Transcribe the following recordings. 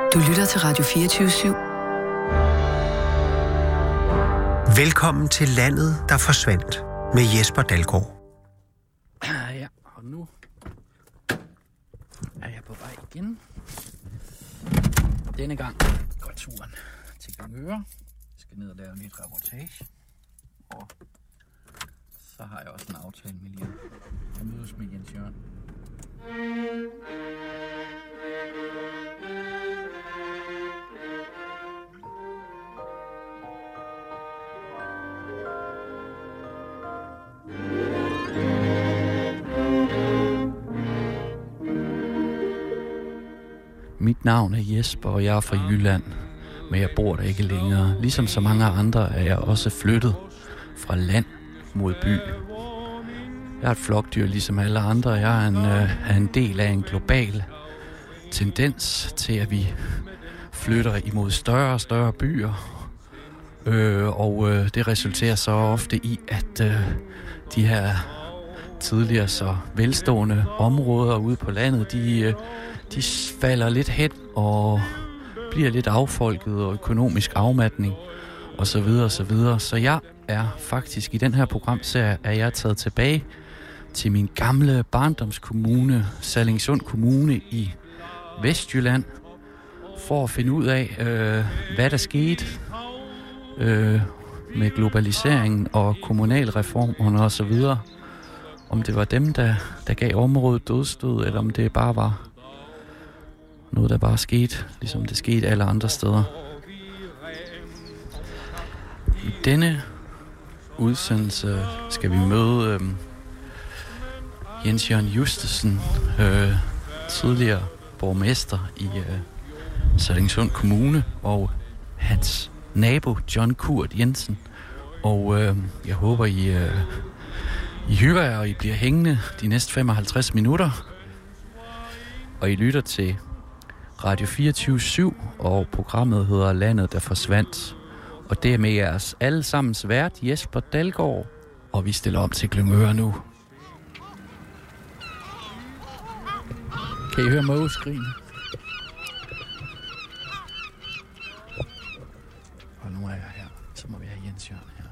Du lytter til Radio 24/7. Velkommen til landet, der forsvandt med Jesper Dalgaard. Ja, og nu er jeg på vej igen. Denne gang går turen til Gangøre. Jeg skal ned og lave lidt reportage. Og så har jeg også en aftale med Lian. Jeg mødes med Jens Jørgen. Mit navn er Jesper, og jeg er fra Jylland, men jeg bor der ikke længere. Ligesom så mange andre er jeg også flyttet fra land mod by. Jeg er et flokdyr ligesom alle andre. Jeg er en del af en global tendens til, at vi flytter imod større og større byer. Det resulterer så ofte i, at de her tidligere så velstående områder ude på landet, de falder lidt hen og bliver lidt affolket og økonomisk afmatning og så videre og så videre. Så jeg er faktisk i den her programserie, er jeg taget tilbage til min gamle barndomskommune, Sallingsund Kommune i Vestjylland, for at finde ud af, hvad der skete med globaliseringen og kommunalreformerne og så videre. Om det var dem, der gav området dødsstød, eller om det bare var noget, der bare skete, ligesom det skete alle andre steder. I denne udsendelse skal vi møde Jens Jørgen Justesen, tidligere borgmester i Sallingsund Kommune, og hans nabo John Kurt Jensen. Og jeg håber, I hygger jer, og I bliver hængende de næste 55 minutter. Og I lytter til Radio 24/7, og programmet hedder Landet, der forsvandt. Og det er med jeres allesammens vært, Jesper Dalgaard. Og vi stiller om til Glyngøre nu. Kan I høre mågeskrigen? Og nu er jeg her. Så må vi have Jens Jørgen her.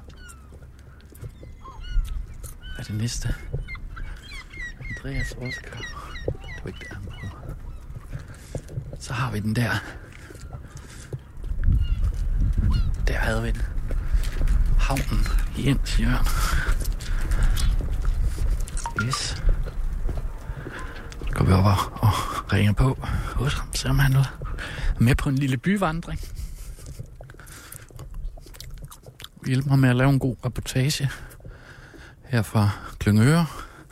Hvad er det næste? Andreas Oskar. Det var ikke det andet. Så har vi den der. Der havde vi den. Havnen. Jens Jørgen. Yes. Går vi over og ringer på hos ham, så han er med på en lille byvandring. Vi hjælper mig med at lave en god reportage her fra Glyngøre.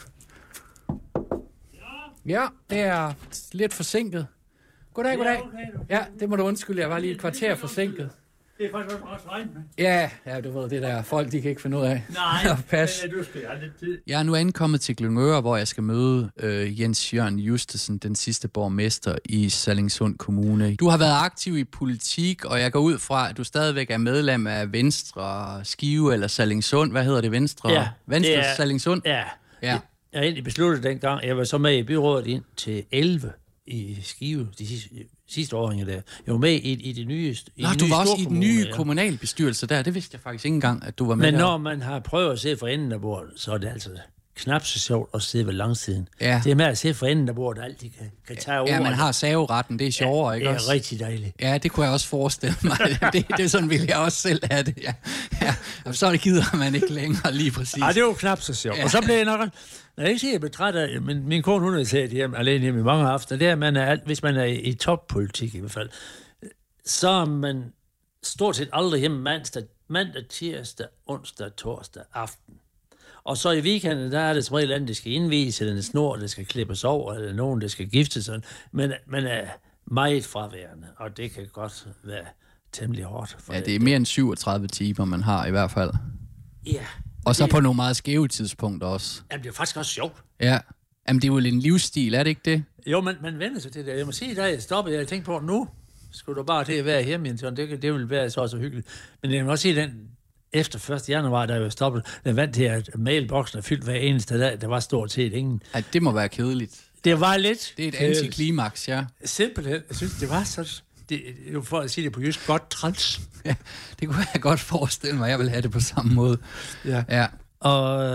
Ja, det er lidt forsinket. Goddag. Ja, det må du undskylde. Jeg var lige et kvarter forsinket. Det er faktisk også regn med. Ja, du ved, det der folk, de kan ikke finde ud af. Nej, pas. du skal have lidt tid. Jeg er nu ankommet til Glyngøre, hvor jeg skal møde Jens Jørgen Justesen, den sidste borgmester i Sallingsund Kommune. Du har været aktiv i politik, og jeg går ud fra, at du stadigvæk er medlem af Venstre Skive eller Sallingsund. Hvad hedder det, Venstre? Ja, Venstre Sallingsund? Ja. Ja. Jeg har egentlig besluttet dengang. Jeg var så med i byrådet ind til 11 i Skive, de sidste årringe der. Jeg var med i det nye. Nå, du var også i den nye kommunalbestyrelse der. Det vidste jeg faktisk ikke engang, at du var med. Men når man har prøvet at se for enden af bordet, så er det altså knap så sjovt at sidde ved langsiden. Ja. Det er med at se for enden af bordet, der altid kan tage over. Ja, man har saveretten. Det er sjovere, ikke også? Det er rigtig dejligt. Ja, det kunne jeg også forestille mig. det sådan ville jeg også selv have det. Ja. Og så gider man ikke længere lige præcis. Ja, det var knap så sjovt. Ja. Og så blev jeg nok... Jeg ikke sige, at jeg blev træt af, men min kone, hun har set alene hjemme i mange aftener, det er, at man er, hvis man er i toppolitik i hvert fald, så er man stort set aldrig hjemme mandag, tirsdag, onsdag, torsdag aften. Og så i weekenden, der er det som regel andet, det skal indvises, eller en snor, der skal klippes over, eller nogen, der skal giftes. Men man er meget fraværende, og det kan godt være temmelig hårdt. Ja, det er mere end 37 timer, man har i hvert fald. Ja. Og så på nogle meget skæve tidspunkter også. Jamen, det er faktisk også sjovt. Ja. Jamen, det er jo en livsstil, er det ikke det? Jo, man vender sig til det. Jeg må sige, da jeg stoppede, jeg tænkte på, at nu skulle du bare til at være hjemme, Jens. Det ville være så hyggeligt. Men jeg må også sige, den efter 1. januar, der er jo stoppet, den vant til, at mailboksen er fyldt hver eneste dag. Der var stort set ingen. Ja, det må være kedeligt. Det var lidt. Det er et antiklimaks, ja. Simpelthen. Jeg synes, det var så det er jo for at sige det på jysk, godt træls. Ja, det kunne jeg godt forestille mig. Jeg vil have det på samme måde. Ja. Og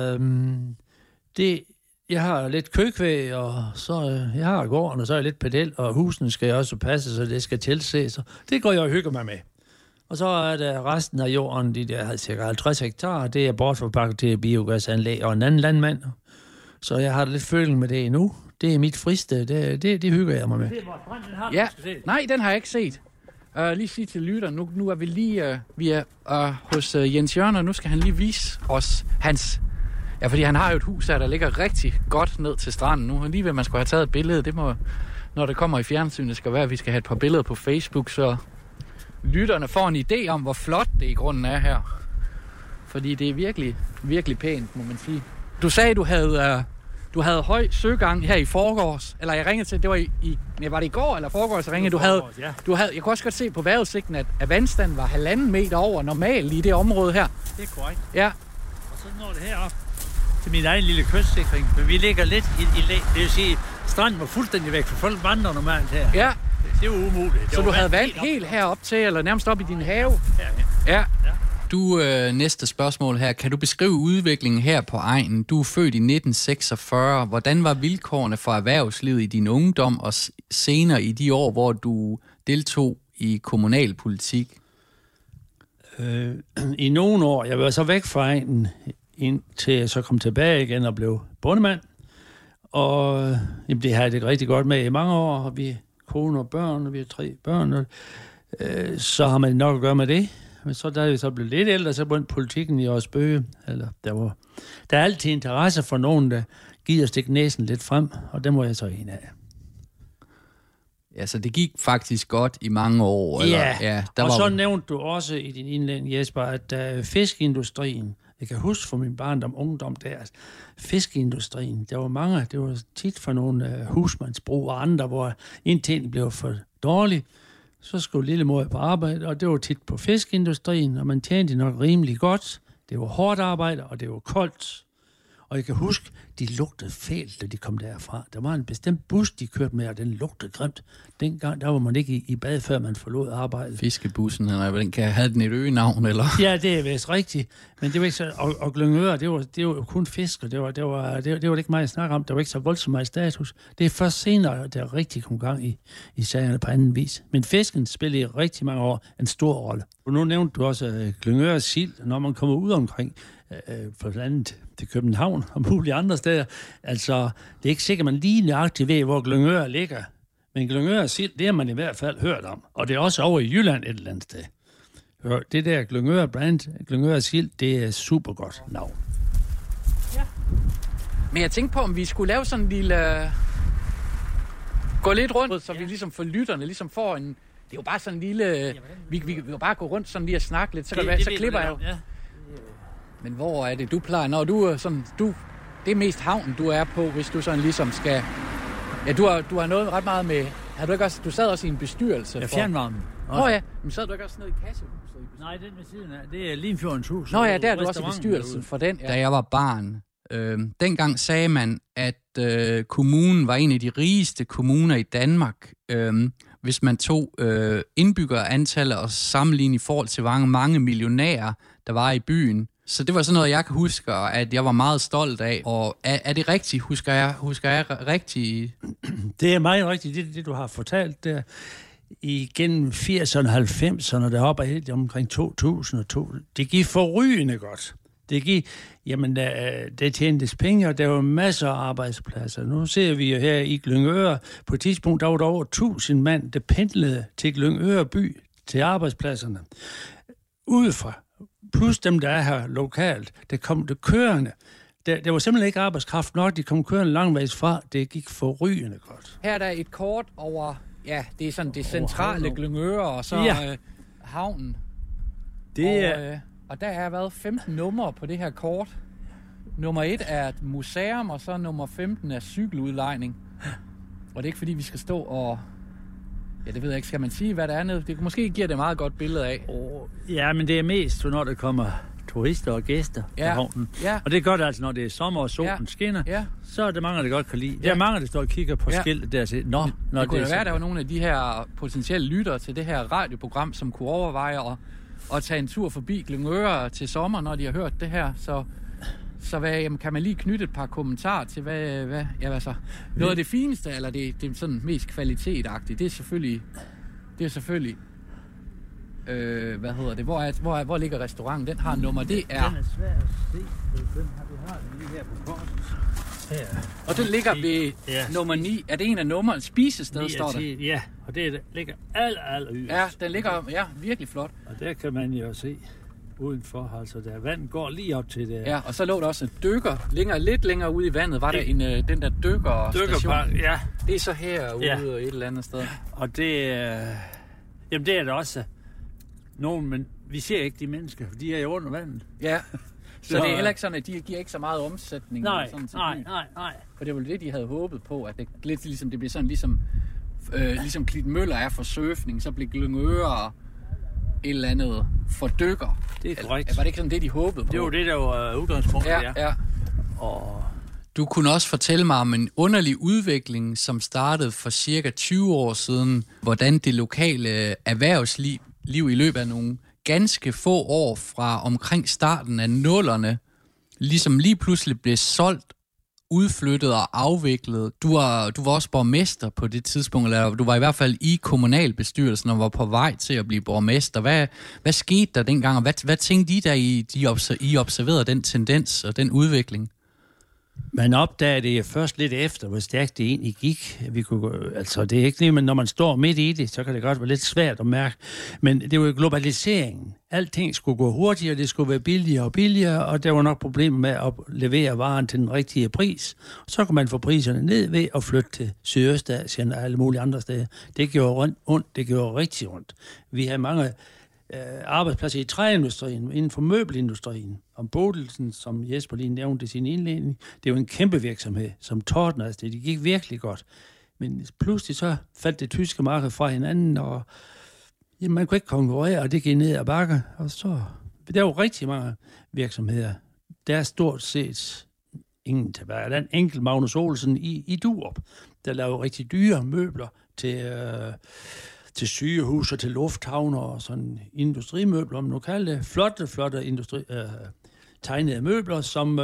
jeg har lidt køkvæg, og så jeg har gården, og så er jeg lidt pedel, og husene skal jeg også passe, så det skal tilses. Så det går jeg og hygger mig med. Og så er der resten af jorden, de der cirka 50 hektar, det er bortforpakket til biogasanlæg og en anden landmand. Så jeg har lidt føling med det endnu. Det er mit fristed, det hygger jeg mig med. Ja, nej, den har jeg ikke set. Lige sige til lytteren, nu er vi lige vi er hos Jens Jørgen, og nu skal han lige vise os hans... Ja, fordi han har jo et hus her, der ligger rigtig godt ned til stranden nu. Lige ved, man skulle have taget et billede, det må, når det kommer i fjernsynet, skal være, at vi skal have et par billeder på Facebook, så lytterne får en idé om, hvor flot det i grunden er her. Fordi det er virkelig, virkelig pænt, må man sige. Du sagde, du havde høj søgang her i forgårs, eller jeg ringede til, det var var det i går eller forgårs, jeg ringede, du havde, jeg kunne også godt se på vejrudsigten, at vandstanden var 1,5 meter over normal i det område her. Det er korrekt. Ja. Og så når det herop til min egen lille kystsikring, men vi ligger lidt i læ. Det vil sige, stranden var fuldstændig væk, for folk vandrer normalt her. Ja. Det var umuligt. Så du havde vand helt herop til, eller nærmest op i din have? Ja. Du, næste spørgsmål her. Kan du beskrive udviklingen her på egnen? Du er født i 1946. Hvordan var vilkårene for erhvervslivet i din ungdom og senere i de år, hvor du deltog i kommunalpolitik? I nogle år. Jeg var så væk fra egnen, indtil jeg så kom tilbage igen og blev bondemand. Og jamen, det har jeg det rigtig godt med i mange år. Og vi er kone og børn, og vi har 3 børn. Og, så har man nok at gøre med det. Men så da jeg så blev lidt ældre, så begyndte politikken i Osbøge. Der er altid interesse for nogen, der giver at stikke næsen lidt frem, og det må jeg så en af. Ja, så det gik faktisk godt i mange år. Ja, og så nævnte du også i din indlæg, Jesper, at fiskeindustrien, jeg kan huske fra min barndom, ungdom der, at fiskeindustrien, der var mange, det var tit for nogle husmandsbrug og andre, hvor indtjeningen blev for dårlig. Så skulle lille mor på arbejde, og det var tit på fiskeindustrien, og man tjente nok rimelig godt. Det var hårdt arbejde, og det var koldt. Og jeg kan huske, de lugtede fælt, da de kom derfra. Der var en bestemt bus, de kørte med, og den lugtede grimt. Dengang, der var man ikke i bad, før man forlod arbejdet. Fiskebussen, eller den kan have den et øgenavn, eller? Ja, det er vist rigtigt. Men det var ikke så... Og Glyngøre, det var jo kun fisk, og det var ikke meget at snakke om. Der var ikke så voldsomt meget status. Det er først senere, der rigtig kom gang i sagerne på anden vis. Men fisken spillede i rigtig mange år en stor rolle. Og nu nævnte du også Glyngøre sild, når man kommer ud omkring for landet til København og mulige andre steder. Altså, det er ikke sikkert, man lige nøjagtigt ved, hvor Glyngøre ligger. Men Glyngøre sild, det har man i hvert fald hørt om. Og det er også over i Jylland et eller andet sted. Det der Glyngøre brand, Glyngøre sild, det er super godt navn. Ja. Men jeg tænkte på, om vi skulle lave sådan en lille... Gå lidt rundt, så vi ligesom for lytterne ligesom får en... Det er jo bare sådan en lille... Vi kan bare gå rundt sådan lige og snakke lidt, så klipper jeg jo. Ja. Men hvor er det, du plejer, når du er sådan, det er mest havnen, du er på, hvis du sådan ligesom skal, ja, du har noget ret meget med, har du ikke også, du sad også i en bestyrelse? Ja, fjernvarmen. Ja, men sad du ikke også nede i kassehuset? Nej, den ved siden af, det er Limfjordens hus. Nå ja, der er du også i bestyrelsen for den. Ja. Da jeg var barn, dengang sagde man, at kommunen var en af de rigeste kommuner i Danmark, hvis man tog indbyggerantallet og sammenlignede i forhold til mange millionærer, der var i byen. Så det var sådan noget, jeg kan huske, at jeg var meget stolt af. Og er det rigtigt? Husker jeg rigtigt? Det er meget rigtigt, det du har fortalt der. Igennem 80'erne og 90'erne, der hopper helt omkring 2002. Det gik forrygende godt. Det gik, jamen, der tjentes penge, og der var masser af arbejdspladser. Nu ser vi jo her i Glyngøre, på et tidspunkt, der var der over 1000 mand, der pendlede til Glyngøre by, til arbejdspladserne. Udefra. Plus dem, der er her lokalt, der kom det kørende. Der var simpelthen ikke arbejdskraft nok, de kom kørende langvejs fra. Det gik forrygende godt. Her er der et kort over, ja, det er sådan det centrale Glyngøre, og så havnen. Det er... Og der er været 15 numre på det her kort. Nummer 1 er et museum, og så nummer 15 er cykeludlejning. Og det er ikke fordi, vi skal stå og... Ja, det ved jeg ikke. Skal man sige, hvad der er nede? Det måske giver det meget godt billede af. Ja, men det er mest, når der kommer turister og gæster på havnen. Ja. Og det gør det altså, når det er sommer og solen skinner, så er det mange, der godt kan lide. Der er mange, der står og kigger på skiltet der til. Nå, det kunne være, der var nogle af de her potentielle lyttere til det her radioprogram, som kunne overveje at tage en tur forbi Glyngøre til sommer, når de har hørt det her. Så kan man lige knytte et par kommentarer til, hvad så? Noget af det fineste, eller det sådan mest kvalitetagtige, det er selvfølgelig hvor ligger restauranten? Den har nummer, det er... Den er svær at se. Vi har den lige her på kort. Her. Og den ligger ved nummer 9. Er det en af numrene? Spisested, står der? Ja, og det ligger aller yderst. Ja, den ligger virkelig flot. Og der kan man jo se udenfor, altså der vand går lige op til det. Ja, og så lå der også en dykker. Lidt længere ude i vandet var der den der dykkerstation. Ja. Det er så herude et eller andet sted. Og det jamen det er der også nogen, men vi ser ikke de mennesker, for de er jo under vandet. Ja, så det er heller ikke sådan, at de giver ikke så meget omsætning. Nej. For det var det, de havde håbet på, at det lidt ligesom det bliver sådan ligesom Klitmøller er for surfning, så bliver Glyngøre et eller andet for dykker. Det er korrekt. Var det ikke sådan det, de håbede på? Det var det, der var udgangspunktet, ja. Og du kunne også fortælle mig om en underlig udvikling, som startede for cirka 20 år siden, hvordan det lokale erhvervsliv i løbet af nogle ganske få år fra omkring starten af 00'erne, ligesom lige pludselig blev solgt, udflyttet og afviklet. Du var også borgmester på det tidspunkt, eller du var i hvert fald i kommunalbestyrelsen og var på vej til at blive borgmester. Hvad skete der dengang, og hvad tænkte I, da I observerede den tendens og den udvikling? Man opdagede det først lidt efter, hvor stærkt det egentlig gik. Altså, det er ikke det, men når man står midt i det, så kan det godt være lidt svært at mærke. Men det var jo globaliseringen. Alting skulle gå hurtigere, det skulle være billigere og billigere, og der var nok problemer med at levere varen til den rigtige pris. Så kunne man få priserne ned ved at flytte til Sydøstasien og alle mulige andre steder. Det gjorde ondt, det gjorde rigtig ondt. Vi havde mange arbejdspladser i træindustrien, inden for møbelindustrien. Om Bodelsen, som Jesper lige nævnte i sin indledning, det er jo en kæmpe virksomhed, som tordner afsted. Det gik virkelig godt. Men pludselig så faldt det tyske marked fra hinanden, og man kunne ikke konkurrere, og det gik ned ad bakke. Og så, der er jo rigtig mange virksomheder. Der er stort set ingen tilbage. Der er en enkelt Magnus Olsen i Durup, der laver rigtig dyre møbler til sygehus og til lufthavner og sådan industrimøbler, om nu kalder det. Flotte tegnede møbler,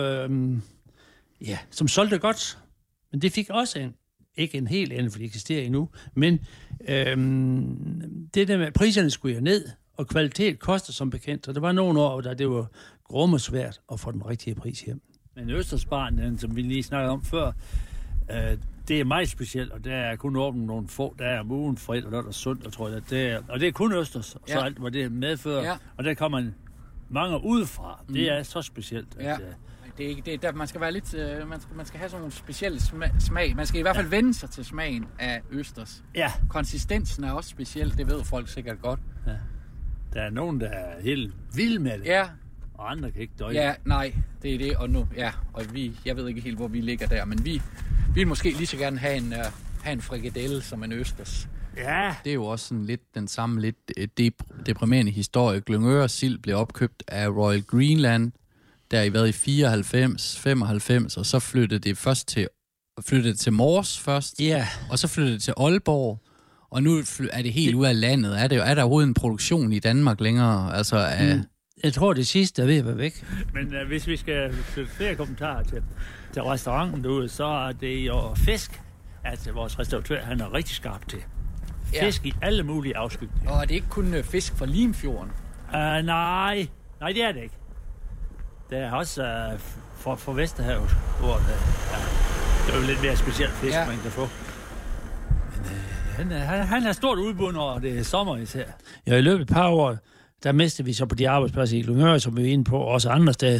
som solgte godt. Men det fik også ikke en helt ende, for det eksisterer endnu, men det der med, priserne skulle jo ned, og kvalitet koster som bekendt, og der var nogle år, der det var grummesvært at få den rigtige pris hjem. Men Østersbarn, som vi lige snakkede om før, det er meget specielt, og der er kun åbent nogle få, der er om ugen, fredag, lørdag og søndag, tror jeg. Og det er kun Østers, så alt, hvad det medfører. Og der kommer mange udefra. Det er så specielt. Ja. Det er ikke, det er, man skal være lidt, man skal have sådan nogle specielle smag. Man skal i hvert fald vende sig til smagen af Østers. Ja. Konsistensen er også speciel, det ved folk sikkert godt. Ja. Der er nogen, der er helt vilde med det. Ja. Og andre kan ikke døje. Ja, nej, det er det. Og nu, og jeg ved ikke helt, hvor vi ligger der, men vi vil måske lige så gerne have en frikadelle som en Østers. Ja. Det er jo også sådan lidt den samme lidt deprimerende historie. Glyngøre Sild blev opkøbt af Royal Greenland, der i været i 94, 95, og så flyttede det til Mors først, og så flyttede det til Aalborg, og nu er det helt ude af landet. Er der overhovedet en produktion i Danmark længere? Altså, jeg tror, det sidste er ved at være væk. Men hvis vi skal flytte flere kommentarer til restauranten derude, så er det jo fisk, at vores restauratør, han er rigtig skarp til. Fisk i alle mulige afskygninger. Og er det ikke kun fisk fra Limfjorden? Nej, det er det ikke. Det er også fra Vesterhavet, hvor det er jo lidt mere specielt fisk, man kan få. Men han har stort udbud, når det er sommer især. Ja, i løbet af et par år, der mistede vi så på de arbejdspladser i Glyngøre, som vi er inde på, og også andre steder,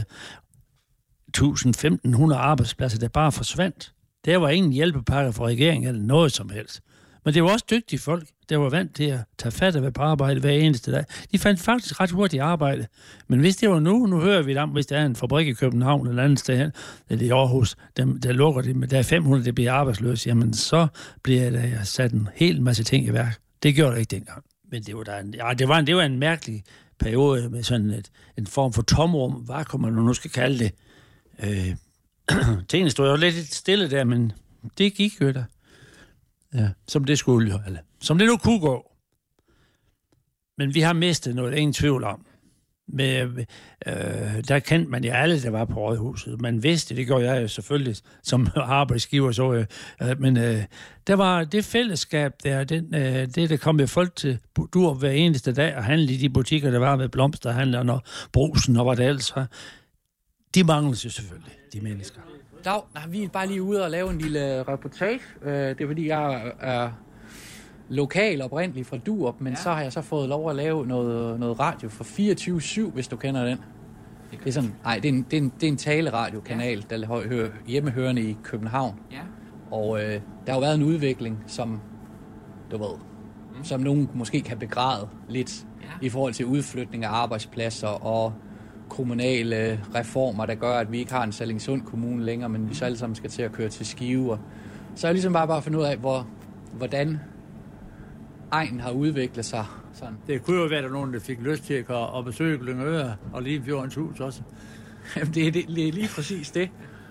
1.500 arbejdspladser, der bare forsvandt. Der var ingen hjælpepakker fra regeringen eller noget som helst. Men det var også dygtige folk, der var vant til at tage fat af på arbejde hver eneste dag. De fandt faktisk ret hurtigt arbejde. Men hvis det var nu hører vi om, hvis der er en fabrik i København eller andet sted hen, eller i Aarhus, der lukker det, men der er 500, der bliver arbejdsløse, jamen så bliver der sat en hel masse ting i værk. Det gjorde der ikke dengang. Men det var en mærkelig periode med sådan en form for tomrum, vakuum, man nu skal kalde det. Tingene stod jo lidt stille der, men det gik jo der. Ja, som det skulle jo, eller som det nu kunne gå. Men vi har mistet noget, ingen tvivl om. Der kendte man jo alle, der var på Rådhuset. Man vidste, det gjorde jeg jo selvfølgelig som arbejdsgiver, så men der var det fællesskab der, det kom med folk til Dur hver eneste dag og handle i de butikker, der var med blomsterhandlerne og Brugsen og hvad det ellers var. De mangles jo selvfølgelig, de mennesker. Dag, vi er bare lige ude og lave en lille reportage. Det er fordi, jeg er lokal oprindeligt fra Durup, men så har jeg så fået lov at lave noget radio for 24/7, hvis du kender den. Det er sådan, det er en taleradiokanal, der hører hjemmehørende i København. Ja. Og der har jo været en udvikling, som du ved, som nogen måske kan begræde lidt i forhold til udflytning af arbejdspladser og kommunale reformer, der gør, at vi ikke har en Sallingsund Kommune længere, men vi så alle sammen skal til at køre til Skive. Så er jeg ligesom bare finde ud af, hvordan egnen har udviklet sig sådan. Det kunne jo være, der nogen, der fik lyst til at besøge Lyngøre og Limfjordens Hus også. Jamen, det er lige præcis det.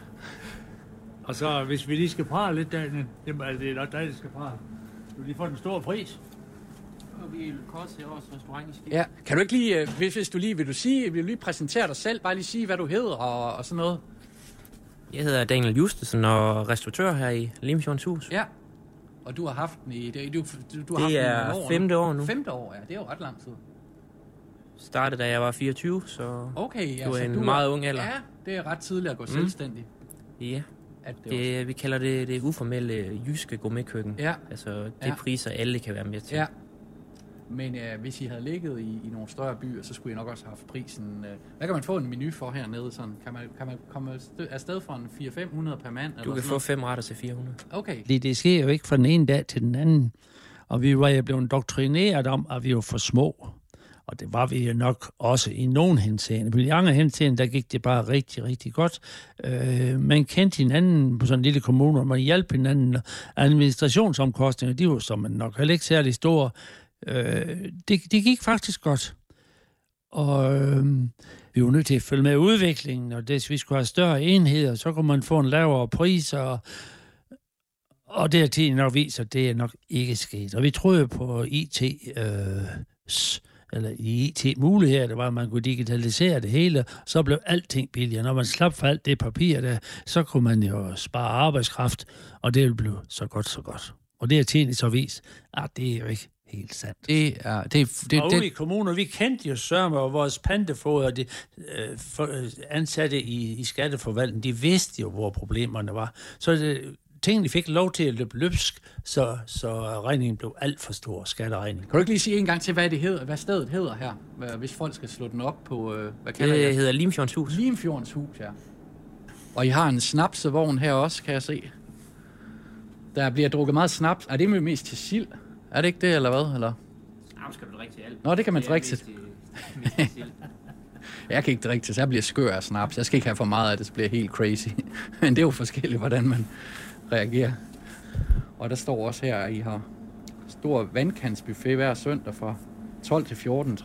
Og så, hvis vi lige skal prale lidt derinde, det er nok dig, der skal prale. Du lige får den store pris. Og vi er kort til vores restaurant i Skive. Ja, kan du ikke lige, hvis du lige, vil du lige præsentere dig selv, bare lige sige, hvad du hedder og sådan noget? Jeg hedder Daniel Justesen og restauratør her i Limfjordens Hus. Ja. Og du har haft den i... Du det er 5. år nu. 5. år, ja. Det er jo ret lang tid. Startede da jeg var 24, så okay, ja, du er en meget ung alder. Ja, det er ret tidligt at gå selvstændig. Ja. Vi kalder det uformelle jyske gourmetkøkken. Ja. Altså, det priser alle kan være med til. Ja. Men hvis I havde ligget i nogle større byer, så skulle I nok også have haft prisen. Hvad kan man få en menu for hernede? Sådan? Kan man komme afsted fra en 400-500 per mand? Du kan få 5 retter til 400. Okay. Det sker jo ikke fra den ene dag til den anden. Og vi var jo blevet doktrineret om, at vi var for små. Og det var vi jo nok også i nogen henseende. Men i andre henseende, der gik det bare rigtig, rigtig godt. Man kendte hinanden på sådan en lille kommune, og man hjalp hinanden. Administrationsomkostninger, de var som nok heller ikke særlig store. Det gik faktisk godt. Og vi var nødt til at følge med udviklingen, og hvis vi skulle have større enheder, så kunne man få en lavere pris, og det har tiden nok vist, at det er nok ikke sket. Og vi troede på IT-muligheder, det var, at man kunne digitalisere det hele, så blev alting billigere. Når man slap for alt det papir der, så kunne man jo spare arbejdskraft, og det blev så godt. Og det har tiden så vist, at det er jo ikke helt sandt. Og ude i kommuner, vi kendte jo sørme, og vores pantefoder, de ansatte i skatteforvaltningen, de vidste jo, hvor problemerne var. Så tingene fik lov til at løbe løbsk, så regningen blev alt for stor, skatteregning. Kan du ikke lige sige en gang til, hvad stedet hedder her, hvis folk skal slå den op på, hvad kalder det? Det hedder Limfjordens Hus. Limfjordens Hus, ja. Og I har en snapsevogn her også, kan jeg se. Der bliver drukket meget snaps. Er det mest til sild? Er det ikke det, eller hvad? Eller? Ja, skal du drikke til alt. Nå, det kan man drikke til. Jeg kan ikke drikke til, så jeg bliver skør af snaps. Jeg skal ikke have for meget af det, så bliver helt crazy. Men det er jo forskelligt, hvordan man reagerer. Og der står også her, at I har stor vandkantsbuffet hver søndag fra 12 til 14.30. Det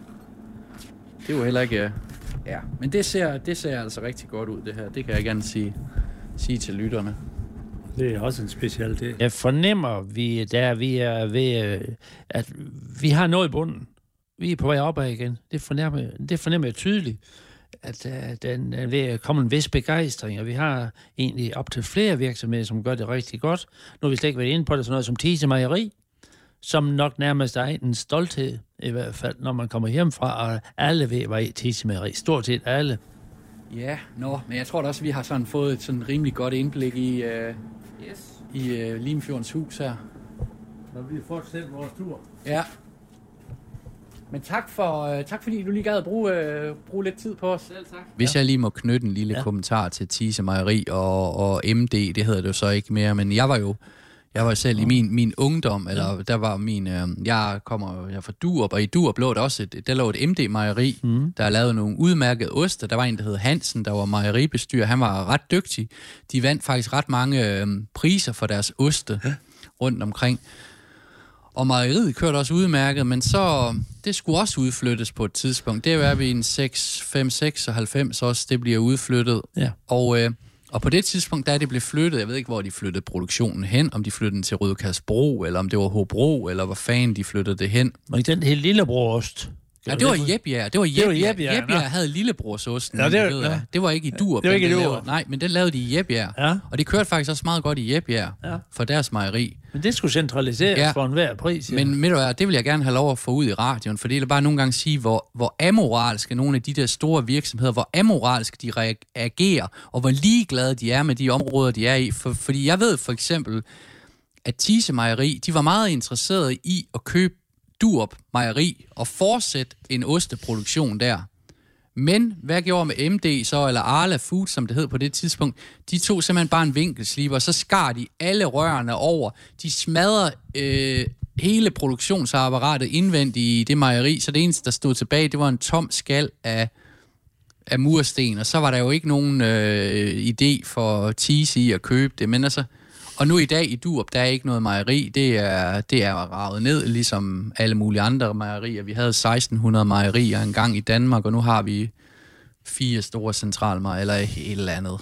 er jo heller ikke... Ja, men det ser altså rigtig godt ud, det her. Det kan jeg gerne sige til lytterne. Det er også en specialitet. Jeg fornemmer, vi er ved, at vi har noget i bunden. Vi er på vej opad igen. Det fornemmer jeg tydeligt, at den er ved at komme en vis begejstring, og vi har egentlig op til flere virksomheder, som gør det rigtig godt. Nu har vi slet ikke været inde på det, sådan noget som Thise Mejeri, som nok nærmest er en stolthed, i hvert fald, når man kommer hjem fra, og alle ved, hvad Thise Mejeri, stort set alle. Ja, men jeg tror da også, at vi har sådan fået et sådan rimelig godt indblik i Limfjordens Hus her. Når vi fortsætter vores tur. Ja. Men tak fordi du lige gad at bruge lidt tid på os. Selv tak. Hvis jeg lige må knytte en lille kommentar til Thise Mejeri og MD, det hedder det jo så ikke mere, men jeg var selv i min ungdom, eller der var jeg kommer fra Durup, og i Durup lå der lå et MD-mejeri, der lavede nogle udmærkede oster. Der var en, der hed Hansen, der var mejeribestyrer. Han var ret dygtig. De vandt faktisk ret mange priser for deres oste rundt omkring. Og mejeriet kørte også udmærket, men så det skulle også udflyttes på et tidspunkt. Det er jo, vi i en 5-96 også, det bliver udflyttet. Ja. Og på det tidspunkt, da det blev flyttet, jeg ved ikke, hvor de flyttede produktionen hen, om de flyttede den til Rødekærsbro, eller om det var Hobro, eller hvor fanden de flyttede det hen. Men den helt Lillebrost. Ja, det var Jebbjerg. Det var Jebbjerg. Jebbjerg havde lillebrorsosten. Ja, det var ikke i Durup. Det var ikke i Durup. Nej, men den lavede de i Jebbjerg. Ja. Og det kørte faktisk også meget godt i Jebbjerg for deres mejeri. Men det skulle centraliseres for enhver pris. Ja. Men det vil jeg gerne have lov at få ud i radioen, for det er bare nogle gange sige, hvor amoralske nogle af de der store virksomheder, hvor amoralske de reagerer, og hvor ligeglade de er med de områder, de er i. Fordi jeg ved for eksempel, at Thise Mejeri, de var meget interesserede i at købe Durup Mejeri og fortsætte en osteproduktion der. Men hvad gjorde med MD så, eller Arla Food, som det hed på det tidspunkt? De tog simpelthen bare en vinkelsliber, og så skar de alle rørene over. De smadrede hele produktionsapparatet indvendigt i det mejeri, så det eneste, der stod tilbage, det var en tom skal af mursten, og så var der jo ikke nogen idé for Thise i at købe det, men altså. Og nu i dag i Durup, der er ikke noget mejeri. Det er ravet ned, ligesom alle mulige andre mejerier. Vi havde 1600 mejerier engang i Danmark, og nu har vi 4 store centralmejerier, eller et eller andet.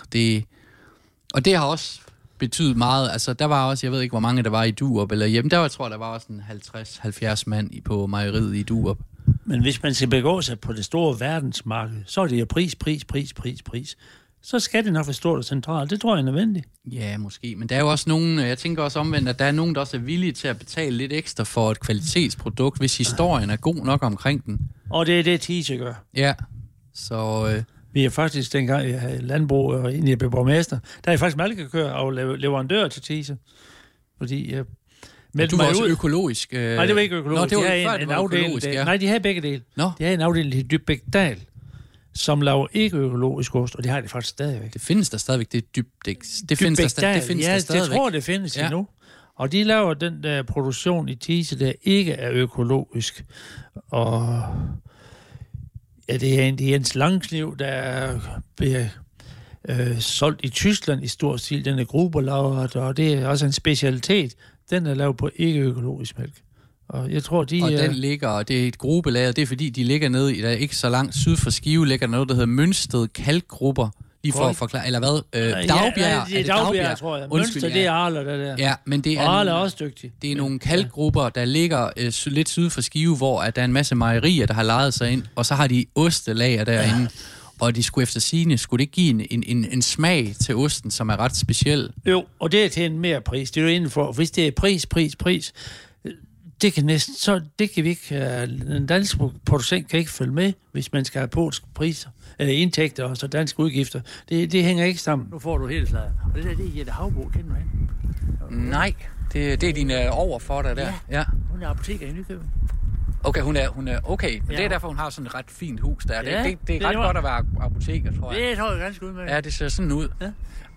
Og det har også betydet meget. Altså, der var også, jeg ved ikke, hvor mange der var i Durup, eller hjemme. Der tror jeg, der var også en 50-70 mand på mejeriet i Durup. Men hvis man skal begå sig på det store verdensmarked, så er det jo pris. Så skal det nok være stort og centralt. Det tror jeg er nødvendigt. Ja, måske. Men der er jo også nogen, jeg tænker også omvendt, at der er nogen, der også er villige til at betale lidt ekstra for et kvalitetsprodukt, hvis historien er god nok omkring den. Og det er det, Thise gør. Ja, så. Vi er faktisk, dengang jeg havde landbrug og egentlig blev borgmester, der er faktisk malkekøer og leverandør til Thise. Fordi du var også økologisk. Nej, det var ikke økologisk. Nå, det var de havde en afdeling. ja. Nej, de havde begge dele. Nå. De havde en afdeling i Dybækdal, som laver ikke økologisk ost, og det har det faktisk stadigvæk. Det findes der stadigvæk, det er Dybæk. Det findes der stadigvæk. Jeg tror, det findes endnu. Og de laver den der produktion i Thise, der ikke er økologisk. Og ja, det er en Jens Langkniv, der bliver solgt i Tyskland i stor stil. Den er gruberlagret, og det er også en specialitet. Den er lavet på ikke-økologisk mælk. Og jeg tror, den ligger, og det er et grubelager, det er fordi, de ligger nede i, der ikke så langt syd for Skive, ligger der noget, der hedder Mønsted Kalkgrupper, lige for at forklare, eller hvad? Dagbjerg? Det er Dagbjerg, tror jeg. Mønsted, det er Arla, der. Ja, men det er Arla er også dygtig. Det er nogle kalkgrupper, der ligger lidt syd for Skive, hvor der er en masse mejerier, der har lejet sig ind, og så har de ostelager derinde. Og de skulle efter sigende, skulle det give en smag til osten, som er ret speciel? Jo, og det er til en mere pris. Det er jo indenfor. Hvis det er pris, det kan næsten, så det kan vi ikke, den danske producent kan ikke følge med, hvis man skal have polske priser, eller indtægter og så danske udgifter. Det hænger ikke sammen. Nu får du helt slag. Og det der, det er Jette Havbo, kender du hende? Nej, det er dine overfor der. Ja. Hun er apoteker i Nykøbing. Okay, hun er okay. Ja. Det er derfor, hun har sådan et ret fint hus der. Det er ret godt at være apoteker, tror jeg. Det tror jeg ganske udmærket. Ja, det ser sådan ud. Ja.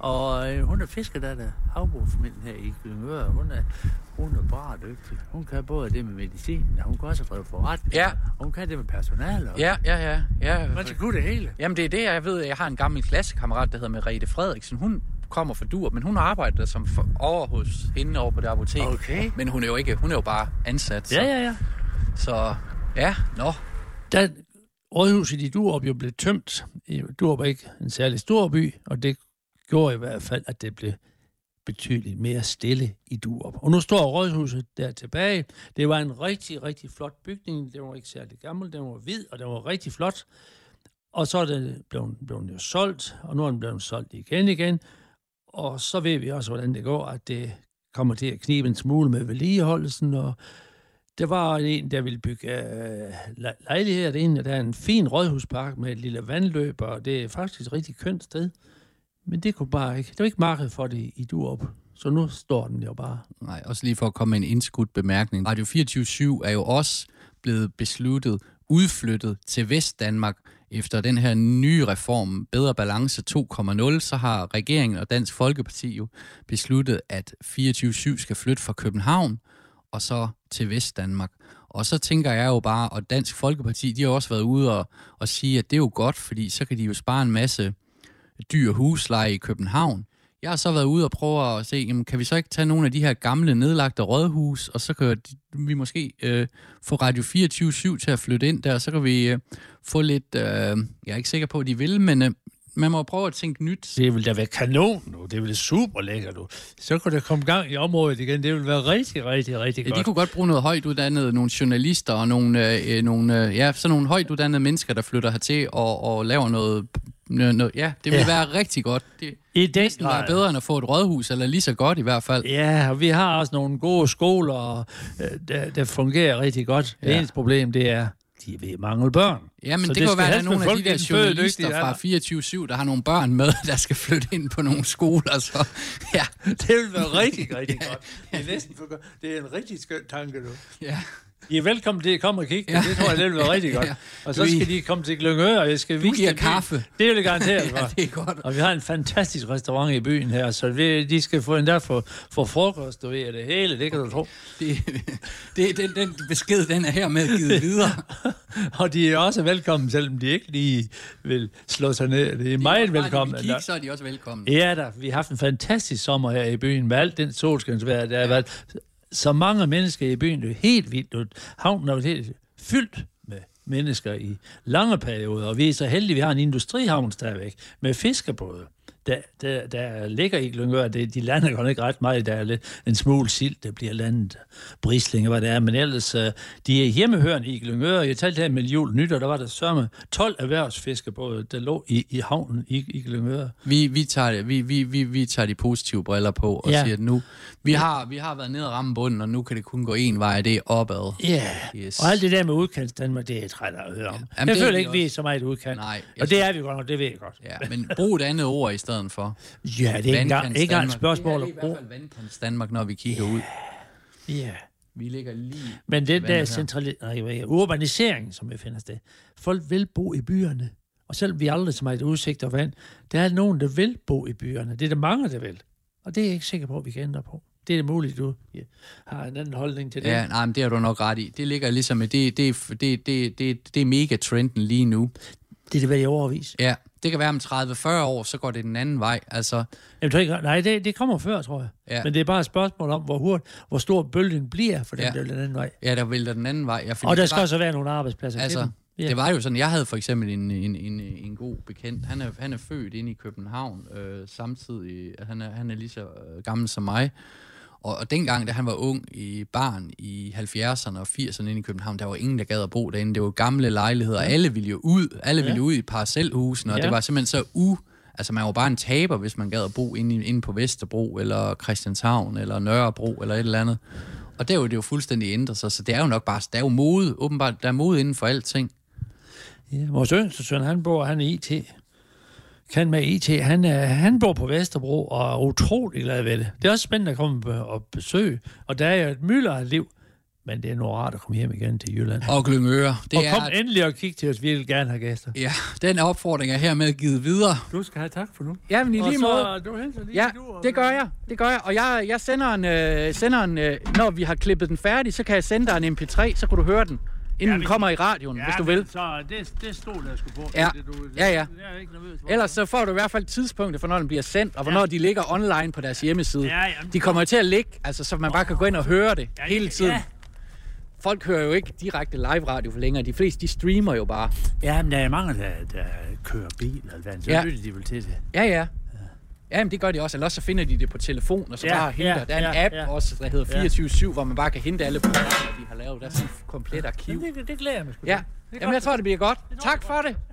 Og hun er fisker, der Havbo-familien her i Gyngøre. Hun er bare dygtig. Hun kan både det med medicin, og hun kan også drive forretning. Ja. Og hun kan det med personale. Ja. Man skal kunne det hele. Jamen, det er det, jeg ved. Jeg har en gammel klassekammerat, der hedder Merete Frederiksen. Hun kommer fra Durup, men hun arbejder der som over hos hende over på det apotek. Okay. Men hun er jo bare ansat. Så. Ja. Så, ja, Da rådhuset i Durup jo blev tømt, Durup er ikke en særlig stor by, og det gjorde i hvert fald, at det blev betydeligt mere stille i Durup. Og nu står rådhuset der tilbage. Det var en rigtig, rigtig flot bygning. Den var ikke særlig gammel, den var hvid, og den var rigtig flot. Og så er det blevet jo solgt, og nu er den blevet solgt igen. Og så ved vi også, hvordan det går, at det kommer til at knibe en smule med vedligeholdelsen, og der var en, der ville bygge lejligheder derinde, der er en fin rådhuspark med et lille vandløb, og det er faktisk et rigtig kønt sted. Men det kunne bare ikke. Der var ikke marked for det i Durup, så nu står den jo bare. Nej, også lige for at komme med en indskudt bemærkning. Radio 24/7 er jo også blevet besluttet udflyttet til Vestdanmark. Efter den her nye reform, Bedre Balance 2.0, så har regeringen og Dansk Folkeparti jo besluttet, at 24/7 skal flytte fra København og så til Vestdanmark. Og så tænker jeg jo bare, og Dansk Folkeparti, de har også været ude og sige, at det er jo godt, fordi så kan de jo spare en masse dyr husleje i København. Jeg har så været ude og prøve at se, jamen, kan vi så ikke tage nogle af de her gamle nedlagte rådhus, og så kan vi måske få Radio 24/7 til at flytte ind der, så kan vi få lidt, jeg er ikke sikker på, at de vil, men man må prøve at tænke nyt. Det vil da være kanon nu. Det vil være super lækkert nu. Så kunne der komme gang i området igen. Det vil være rigtig, rigtig, rigtig godt. De kunne godt bruge noget højt uddannet, nogle journalister og sådan nogle højt uddannede mennesker, der flytter hertil og laver noget. Det vil være rigtig godt. Det vil være bedre end at få et rådhus, eller lige så godt i hvert fald. Ja, og vi har også nogle gode skoler, der fungerer rigtig godt. Det eneste problem, det er, de vil mangle børn. Ja, men det kan jo være, at der er nogle af de der journalister fra 24/7, der har nogle børn med, der skal flytte ind på nogle skoler. Så, ja. Det vil være rigtig, rigtig godt. Det er næsten for godt. Det er en rigtig skøn tanke, du. Ja. I er velkommen til at komme og kigge. Ja. Det tror jeg, det vil være rigtig godt. Ja. Og så skal de komme til Glyngøre, og jeg skal vise giver kaffe. Det vil jeg garantere for. Ja, det er godt. Og vi har en fantastisk restaurant i byen her, så de skal få endda for frokost, du ved, det hele, det kan du tro. Den besked, den er hermed givet videre. Og de er også velkommen, selvom de ikke lige vil slå sig ned. Det er meget velkommen. Når vi kigger, så er de også velkommen. Ja da, vi har haft en fantastisk sommer her i byen, med alt den solskinsvejr, der har været så mange mennesker i byen. Det er helt vildt. Havnen er helt fyldt med mennesker i lange perioder, og vi er så heldige, at vi har en industrihavn stadigvæk med fiskerbåde. Der ligger i Glyngøre, de lander godt ikke ret meget, der er lidt en smule sild, der bliver landet, brislinger, hvad det er, men ellers, de er hjemmehørende i Glyngøre. Jeg talte her med jul nyt, og der var der sørme 12 erhvervsfiskebåde, der lå i havnen i Glyngøre. Vi tager de positive briller på og siger, at nu, vi har været nede og ramme bunden, og nu kan det kun gå en vej, det er opad. Ja, yes. Og alt det der med udkants Danmark, det er træt af at høre om. Ja, jeg føler ikke, vi er så meget udkant. Nej, og det er vi godt nok, det ved jeg godt. Ja, men brug et andet ord i stedet for. Ja, det er ikke engang et spørgsmål. Det er i hvert fald vandkants Danmark, når vi kigger ud. Ja. Vi ligger lige... Men den der urbanisering, som vi finder sted. Folk vil bo i byerne. Og selvom vi aldrig så meget udsigt og vand, der er nogen, der vil bo i byerne. Det er der mange, der vil. Og det er jeg ikke sikker på, at vi kan ændre på. Det er det muligt, du har en anden holdning til det. Ja, nej, men det har du nok ret i. Det ligger ligesom... Det er mega-trenden lige nu. Det er det, hvad i overvis. Ja, det kan være om 30-40 år, så går det den anden vej. Altså... Jamen, det kommer før, tror jeg. Ja. Men det er bare et spørgsmål om, hvor stor bølgen bliver, for den den anden vej. Ja, der vil der den anden vej. Og der skal også være nogle arbejdspladser. Altså, det var jo sådan, jeg havde for eksempel en god bekendt. Han er født inde i København, samtidig. Han er lige så gammel som mig. Og dengang, da han var ung barn i 70'erne og 80'erne inde i København, der var ingen, der gad at bo derinde. Det var gamle lejligheder, og alle ville jo ud. Alle ville ud i parcelhusene, og det var simpelthen så altså man var bare en taber, hvis man gad at bo inde på Vesterbro, eller Christianshavn, eller Nørrebro, eller et eller andet. Og der er jo det jo fuldstændig ændret sig, så det er jo nok bare, der er jo mode, åbenbart, der er mode inden for alting. Ja, vores yngste søn, han er IT. Kan med IT. Han bor på Vesterbro og er utrolig glad ved det. Det er også spændende at komme og besøge, og der er jo et mylder af liv, men det er noget rart at komme hjem igen til Jylland. Og Glyngøre. Kom endelig og kig til os, vi vil gerne have gæster. Ja, den opfordring er hermed givet videre. Du skal have tak for nu. Ja, men i lige måde. Ja, det gør jeg. Og jeg sender en når vi har klippet den færdig, så kan jeg sende dig en MP3, så kan du høre den. Inden den kommer i radioen, hvis du vil. Så det stod der sgu på. Ja. Ja. Jeg er ikke nervøs. Ellers så får du i hvert fald tidspunktet for, når den bliver sendt, og hvornår de ligger online på deres hjemmeside. De kommer til at ligge, altså, så man bare kan gå ind og høre det hele tiden. Ja. Folk hører jo ikke direkte live-radio for længere. De fleste, de streamer jo bare. Ja, men der er mange, der kører bil, eller hvad. Så lytter de vel til det. Ja. Ja, men det gør de også. Eller også så finder de det på telefon, og så bare henter. Der er en app også, der hedder 24/7, hvor man bare kan hente alle programmer, de har lavet. Der er sådan et komplet arkiv. Det glæder jeg mig sgu. Ja, jamen jeg tror, det bliver godt. Tak for det.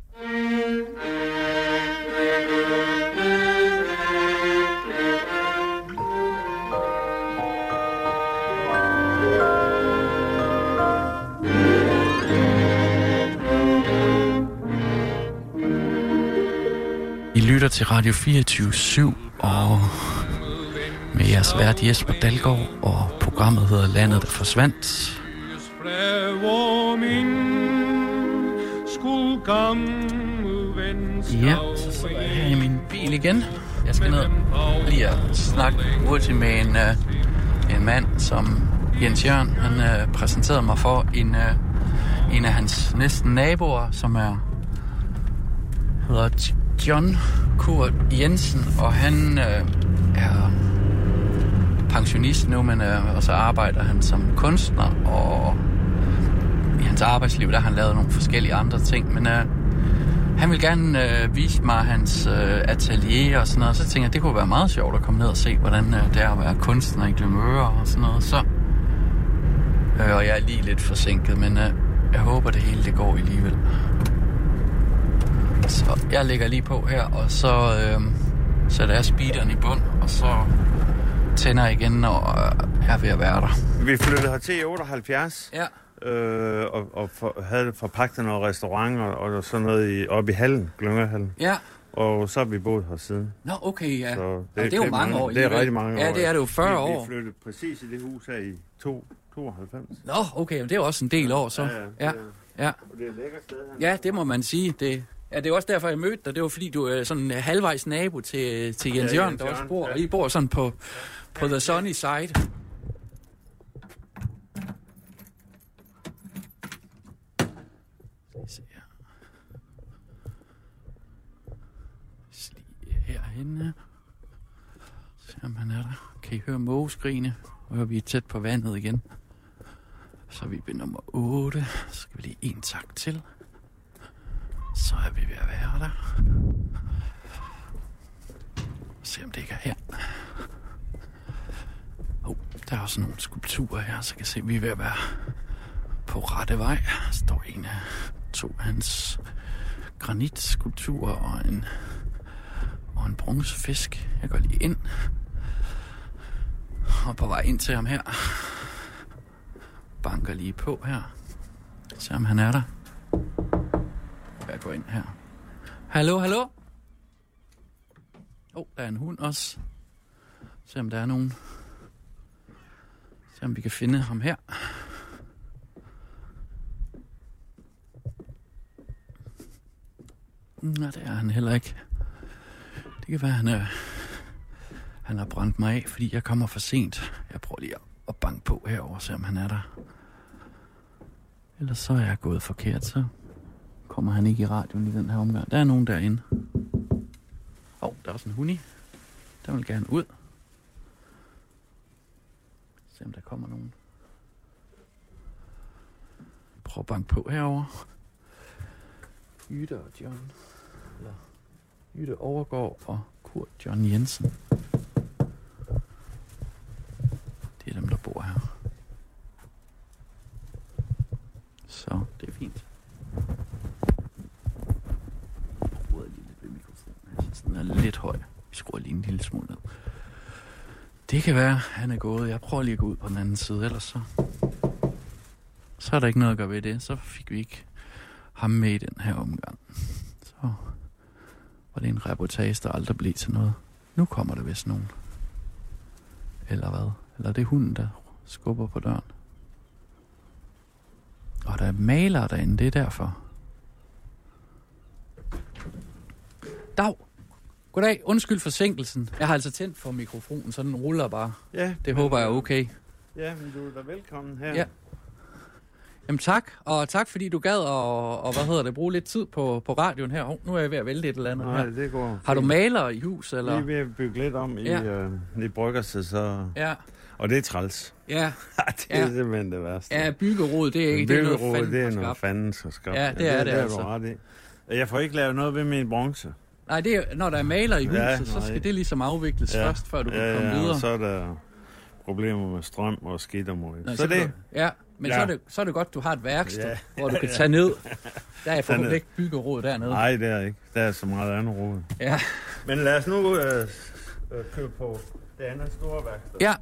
I lytter til Radio 24/7 og med jeres vært Jesper Dalgaard, og programmet hedder Landet, der forsvandt. Ja, så sidder jeg her i min bil igen. Jeg skal ned lige at snakke hurtigt med en mand, som Jens Jørgen, han præsenterede mig for en af hans næsten naboer, som hedder John Kurt Jensen, og han er pensionist nu, men og så arbejder han som kunstner, og i hans arbejdsliv, der har han lavet nogle forskellige andre ting, men han vil gerne vise mig hans atelier og sådan noget, så tænkte jeg, det kunne være meget sjovt at komme ned og se, hvordan det er at være kunstner i Glyngøre og sådan noget, så og jeg er lige lidt forsinket, men jeg håber, det hele det går alligevel. Så jeg lægger lige på her, og så sætter jeg speederen i bund, og så tænder jeg igen, når jeg er ved at være der. Vi flyttede her til 78, ja. Havde forpagtet noget restaurant og sådan noget oppe i hallen, Glyngørhallen. Ja. Og så har vi boet her siden. Nå, okay, ja. Så det er jo mange år. Det er rigtig mange år. Ja, det er det jo 40 år. Vi flyttede præcis i det hus her i 92. Nå, okay, men det er også en del år, så. Ja. Ja. Det er et lækkert sted her. Ja, det må man sige. Det er også derfor, jeg mødte dig. Det var fordi, du er sådan halvvejs nabo til Jens Jørgen, der også bor. Ja. I bor sådan på the sunny side. Herhenne. Se om han er der. Kan I høre mågeskrigene? Og vi er tæt på vandet igen. Så er vi ved nummer 8. Så skal vi lige en tak til. Så er vi ved at være der. Se om det ikke er her. Der er også nogle skulpturer her, så kan jeg se, at vi er ved at være på rette vej. Der står to af hans granitskulpturer og en bronzefisk. Jeg går lige ind. Og på vej ind til ham her. Banker lige på her. Se om han er der. Jeg går ind her. Hallo, hallo? Der er en hund også. Se om der er nogen. Se om vi kan finde ham her. Nej, det er han heller ikke. Det kan være, han har brændt mig af, fordi jeg kommer for sent. Jeg prøver lige at banke på herover, se om han er der. Ellers så er jeg gået forkert, så kommer han ikke i radioen i den her omgang. Der er nogen derinde. Der er også en hundi. Den vil gerne ud. Se om der kommer nogen. Prøv at banke på herover. Jytte og John. Eller Jytte Overgaard og Kurt John Jensen. Det er dem, der bor her. Så, det er fint. Jeg skruer lige lidt ved mikrofonen. Jeg synes, den er lidt høj. Vi skruer lige en lille smule ned. Det kan være, han er gået. Jeg prøver lige at gå ud på den anden side, ellers så er der ikke noget at gøre ved det. Så fik vi ikke ham med i den her omgang. Så var det en reportage, der aldrig blev til noget. Nu kommer der vist nogen. Eller hvad? Eller det er hunden, der skubber på døren. Og der er malere derinde, det er derfor. Dag! Goddag, undskyld forsinkelsen. Jeg har altså tændt for mikrofonen, så den ruller bare. Ja. Det håber jeg er okay. Ja, men du er da velkommen her. Ja. Jamen tak, og tak fordi du gad og bruge lidt tid på radioen her. Nu er jeg ved at vælge et eller andet Nej, her. det går. Har du maler i hus, eller? Vi er ved at bygge lidt om i Bryggerset, så... Ja. Og det er træls. Ja. Det er simpelthen det værste. Ja, byggerod, det er ikke det er noget fanden. Det er noget fanden så skabt. Ja, det er det altså. Du ret i. Jeg får ikke lavet noget ved min bronze. Nej, det er, når der er maler i huset, så skal det ligesom afvikles først, før du kan komme videre. Og så er der problemer med strøm og skidt og møg. Så det... Men så er det godt, du har et værksted, hvor du kan tage ned. Der er forhåbentlig ikke byggerod dernede. Nej, det er ikke. Der er så meget andet rod. Ja. Men lad os nu købe på det andet store værksted. Ja.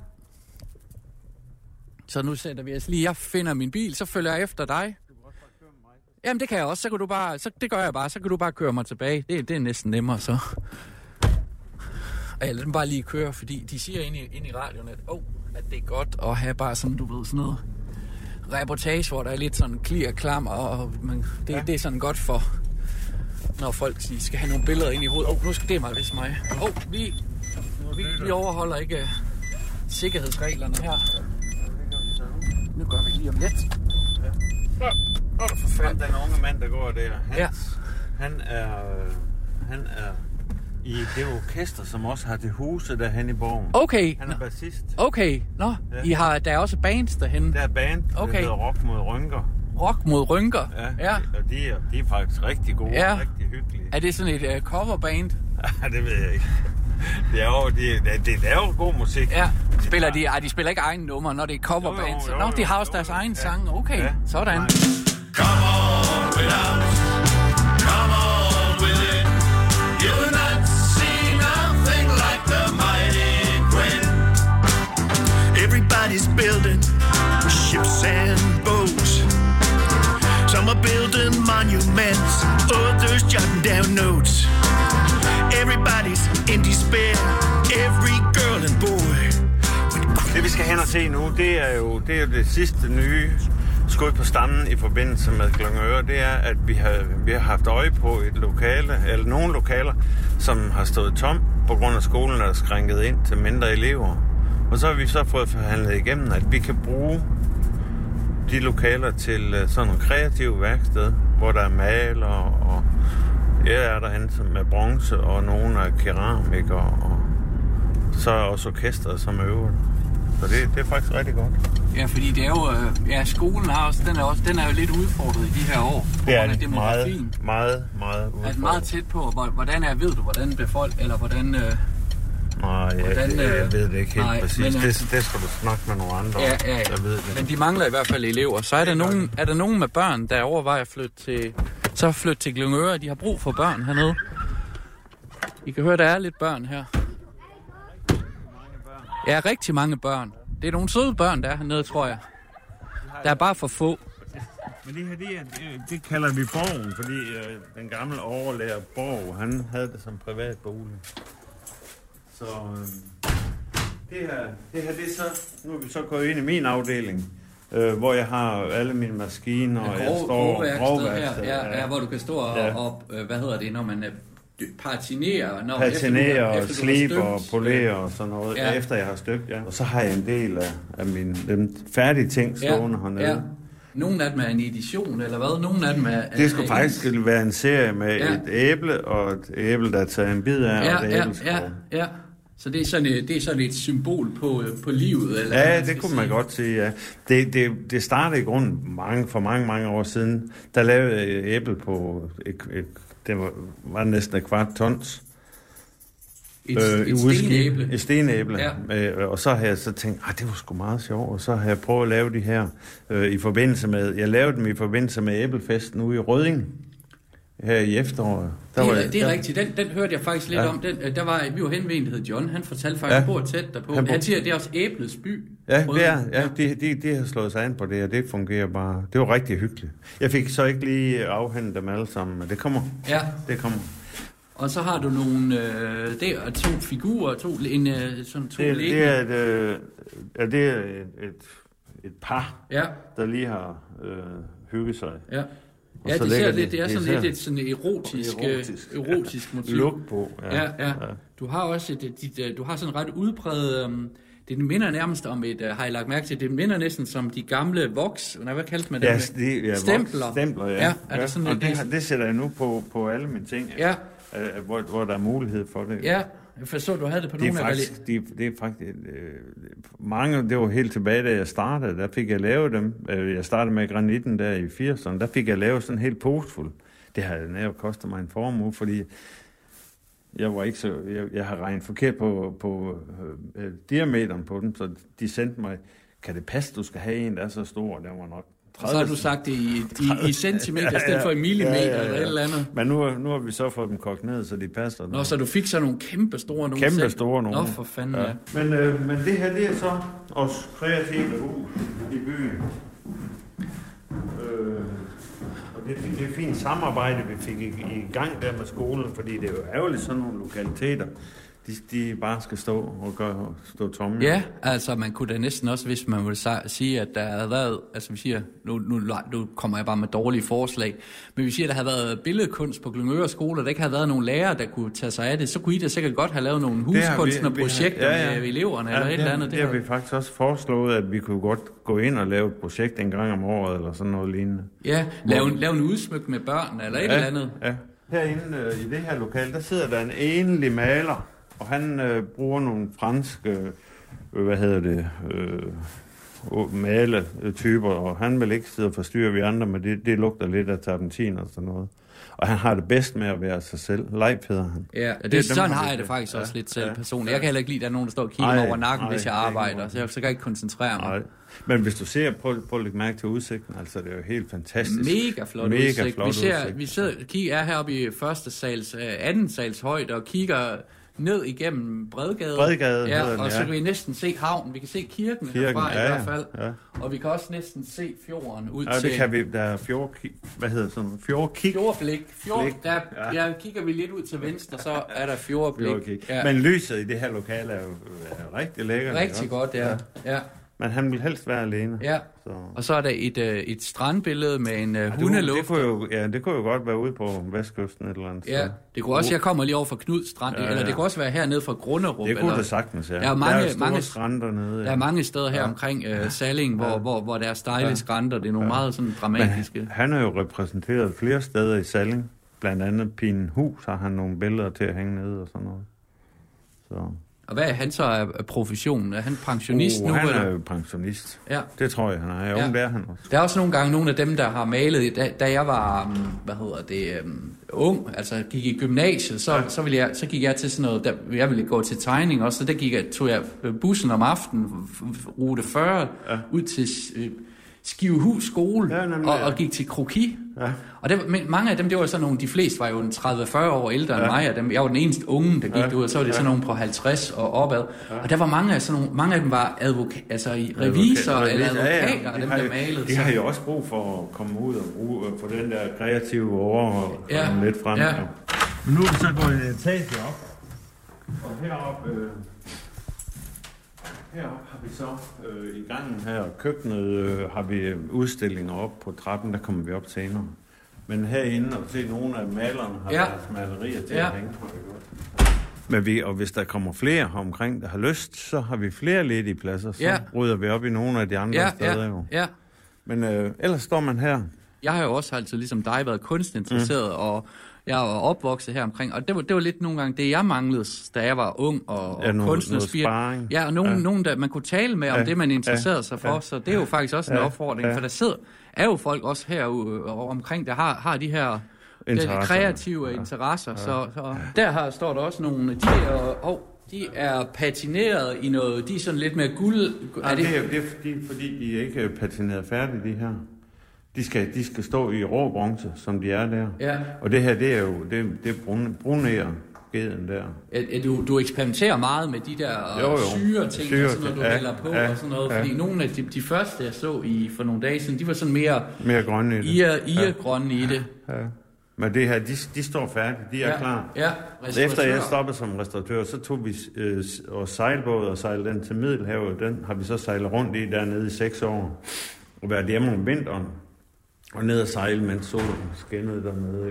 Så nu sætter vi os lige. Jeg finder min bil, så følger jeg efter dig. Du kan også bare køre med mig. Jamen, det kan jeg også. Så kan du bare, det gør jeg bare. Så kan du bare køre mig tilbage. Det er næsten nemmere, så. Og jeg lader dem bare lige køre, fordi de siger ind i radioen, at det er godt at have bare sådan, du ved, sådan noget reportage, hvor der er lidt sådan klir og klam, og det er sådan godt for, når folk skal have nogle billeder ind i hovedet. Nu skal det mig vist mig. Vi overholder ikke sikkerhedsreglerne her. Nu gør vi lige om lidt. Den unge mand, der går der, han er i det orkester, som også har det huse derhen i borgen. Okay. Han er bassist. Okay, nå. Ja. Der er også bands derhen. Der er band, der hedder Rock mod Rynker. Rock mod Rynker? Ja. Og de er faktisk rigtig gode og rigtig hyggelige. Er det sådan et coverband? Det ved jeg ikke. Det er jo god musik. Ja. De spiller ikke egen nummer, når det er coverband. Nå, de har også deres egen sang. Okay, sådan. Come on with us. Come on with it. You'll not see nothing like the mighty Gwen. Everybody's building ships and boats. Some are building monuments, others jotting down notes. Everybody's in despair, every girl and boy. Det vi skal hen og se nu, det er jo det sidste nye skud på stammen i forbindelse med Glyngøre. Det er, at vi har haft øje på et lokale, eller nogle lokaler, som har stået tom på grund af skolen, der er skrænket ind til mindre elever. Og så har vi så fået forhandlet igennem, at vi kan bruge de lokaler til sådan nogle kreative værksted, hvor der er maler og er derhen med bronze og nogle af keramikere og så også orkestret som øver. Så det er faktisk rigtig godt. Ja, fordi det er jo skolen har også, den er jo lidt udfordret i de her år. Det er meget udfordret. Altså meget tæt på, ved du, hvordan eller hvordan... jeg ved det ikke helt præcis. Det skal du snakke med nogle andre om. Ja. Jeg ved det. Men de mangler i hvert fald elever. Så er der nogen med børn, der overvejer at flytte til Glyngøre. De har brug for børn hernede. I kan høre, der er lidt børn her. Ja, rigtig mange børn. Det er nogle søde børn, der er hernede, tror jeg. Der er bare for få. Men det kalder vi Borgen, fordi den gamle overlærer Borg, han havde det som privat bolig. Så det her det er så, nu er vi så gået ind i min afdeling, hvor jeg har alle mine maskiner, og jeg står grovværksted her. Ja, hvor du kan stå og hvad hedder det, når man patinerer, sliber og polerer og sådan noget, efter jeg har støbt, Og så har jeg en del af mine dem færdige ting stående hernede. Ja. Nogle af dem er en edition, eller hvad? Nogle af dem er... Det skulle faktisk være en serie med et æble, og et æble, der tager en bid af, og et æbleskov. Ja. Så det er sådan et symbol på livet, eller? Ja, det kunne man godt sige, ja. Det startede i grunden for mange år siden. Der lavede jeg æble på... Det var næsten 1/4 tons. Et stenæble. Et stenæble. Ja. Og så har jeg så tænkt, det var sgu meget sjovt. Og så har jeg prøvet at lave de her i forbindelse med... Jeg lavede dem i forbindelse med æblefesten ude i Rødding. Her i efteråret. Det er rigtigt. Den hørte jeg faktisk lidt om. Vi var hen ved en, der hed John. Han fortalte faktisk, at bor tæt derpå. Han siger, at det er også æblets by. Ja, de har slået sig an på det, og det fungerer bare. Det var rigtig hyggeligt. Jeg fik så ikke lige afhentet dem alle sammen, men det kommer. Ja. Det kommer. Og så har du nogle... det er 2 figurer, to det er et par, der lige har hygget sig. Ja. Ja, det er sådan lidt et sådan erotisk motiv. Luk på. Ja. Du har også du har sådan ret udpræget det minder nærmest om har jeg lagt mærke til, det minder næsten som de gamle voks, hvad kaldte man det? Stempler. Stempler, ja. Er det sådan, og det sætter jeg nu på alle mine ting, hvor der er mulighed for det. Ja, jeg forstår, du havde det på nogle af det er faktisk mange, det var helt tilbage, da jeg startede, der fik jeg lavet dem. Jeg startede med granitten der i 80'erne, der fik jeg lavet sådan helt postfuld. Det har nært kostet mig en formue, fordi jeg var ikke så, jeg har regnet forkert på diameteren på dem, så de sendte mig, kan det passe, du skal have en, der er så stor, der var nok 30. Og så har du sagt det i centimeter, i stedet for i millimeter eller et eller andet. Men nu har vi så fået dem kogt ned, så de passer. Nå, så du fik så nogle kæmpe store nogle. Kæmpe store nogle. Nå, for fanden, ja. Men det her, det er så også kreative hus i byen. Og det er fint samarbejde, vi fik i gang der med skolen, fordi det er jo ærgerligt sådan nogle lokaliteter. De bare skal stå tomme. Ja, altså man kunne da næsten også, hvis man ville sige, at der havde været, altså vi siger, nu kommer jeg bare med dårlige forslag, men vi siger, at der havde været billedkunst på Glyngøre skole, og der ikke havde været nogle lærere, der kunne tage sig af det, så kunne I da sikkert godt have lavet nogle huskunstnerprojekter med eleverne eller et eller andet. Det har vi faktisk også foreslået, at vi kunne godt gå ind og lave et projekt en gang om året, eller sådan noget lignende. Ja, lave en udsmyk med børn, eller et eller andet. Ja. herinde i det her lokal, der sidder der en enlig maler, og han bruger nogle franske, maletyper, og han vil ikke sidde og forstyrre vi andre, men det lugter lidt af terpentin og sådan noget. Og han har det bedst med at være sig selv. Leif hedder han. Ja, det sådan har jeg det faktisk også lidt selv personligt. Jeg kan heller ikke lide, at der er nogen, der står og kigger over nakken, hvis jeg arbejder, så kan jeg ikke koncentrere mig. Men hvis du ser, prøv at lægge mærke til udsigten, altså det er jo helt fantastisk. Mega flot udsigt. Vi er heroppe i anden sals højde og kigger ned igennem Bredgade. Ja, og så kan vi næsten se havnen. Vi kan se kirken herfra i hvert fald. Ja. Og vi kan også næsten se fjorden ud til... det kan vi. Der er fjordkig. Fjordblik. Der kigger vi lidt ud til venstre, så er der fjordblik. Ja. Men lyset i det her lokale er jo rigtig lækkert. Rigtig godt, ja. Men han vil helst være alene. Ja, så. Og så er der et strandbillede med en hundeluft. Det kunne jo godt være ude på vestkysten et eller andet. Ja, det kunne også, jeg kommer lige over fra Knud Strand, eller det kunne også være hernede fra Grunderup. Det kunne det sagtens, ja. Der er mange strande dernede. Der er mange steder her omkring Salling, hvor der er stejle skrænter. Det er nogle meget sådan dramatiske. Men han er jo repræsenteret flere steder i Salling. Blandt andet Pinehus har han nogle billeder til at hænge nede og sådan noget. Så... Og hvad er han så af profession? Er han pensionist nu? Han er jo pensionist. Ja. Det tror jeg, han er. Ja. Det er han også. Der er også nogle gange nogle af dem, der har malet. Da jeg var, ung, altså gik i gymnasiet, så gik jeg til sådan noget, jeg ville gå til tegning også, så der tog jeg bussen om aftenen, rute 40, ud til Skivehus skole, og gik til kroki. Ja. Og mange af dem, det var sådan nogle, de fleste var jo 30-40 år ældre end mig, og jeg var den eneste unge, der gik ud, og så var det sådan nogle på 50 og opad. Og der var mange af dem var revisorer eller advokater, dem der malede. De har jo også brug for at komme ud og få den der kreative over og lidt frem. Ja. Men nu er vi så gået en etage op, og heroppe... Heroppe har vi så i gangen her, køkkenet, har vi udstillinger op på trappen, der kommer vi op senere. Men herinde, og se nogle af malerne har deres malerier til at hænge på. Men og hvis der kommer flere omkring, der har lyst, så har vi flere ledige pladser, så rydder vi op i nogle af de andre steder jo. Ja. Men ellers står man her. Jeg har jo også altid ligesom dig været kunstinteresseret, og jeg var opvokset her omkring, og det var lidt nogle gange det, jeg manglede, da jeg var ung og kunstnerspirer. Ja, og nogen, der man kunne tale med om det, man interesserede sig for, så det er jo faktisk også en opfordring, for der er jo folk også her omkring, der har de her kreative interesser, så der står der også nogle, de er patineret i noget, de er sådan lidt mere guld. Nej, det er fordi, de ikke er patineret færdigt, de her. De skal stå i rå bronze, som de er der. Ja. Og det her, det er jo brunerer geden der. Du eksperimenterer meget med de der syre ting, og sådan noget, du hælder på og sådan noget. Fordi nogle af de første, jeg så for nogle dage siden, de var sådan mere grønne i det. Grønne i det. Ja. Men det her, de står færdige, de er klar. Ja. Efter jeg stoppede som restauratør, så tog vi sejlbåd og sejlede den til Middelhavet. Den har vi så sejlet rundt i dernede i 6 år. Og været hjemme om vinteren. Og ned og sejle, mens solen skinnede dernede,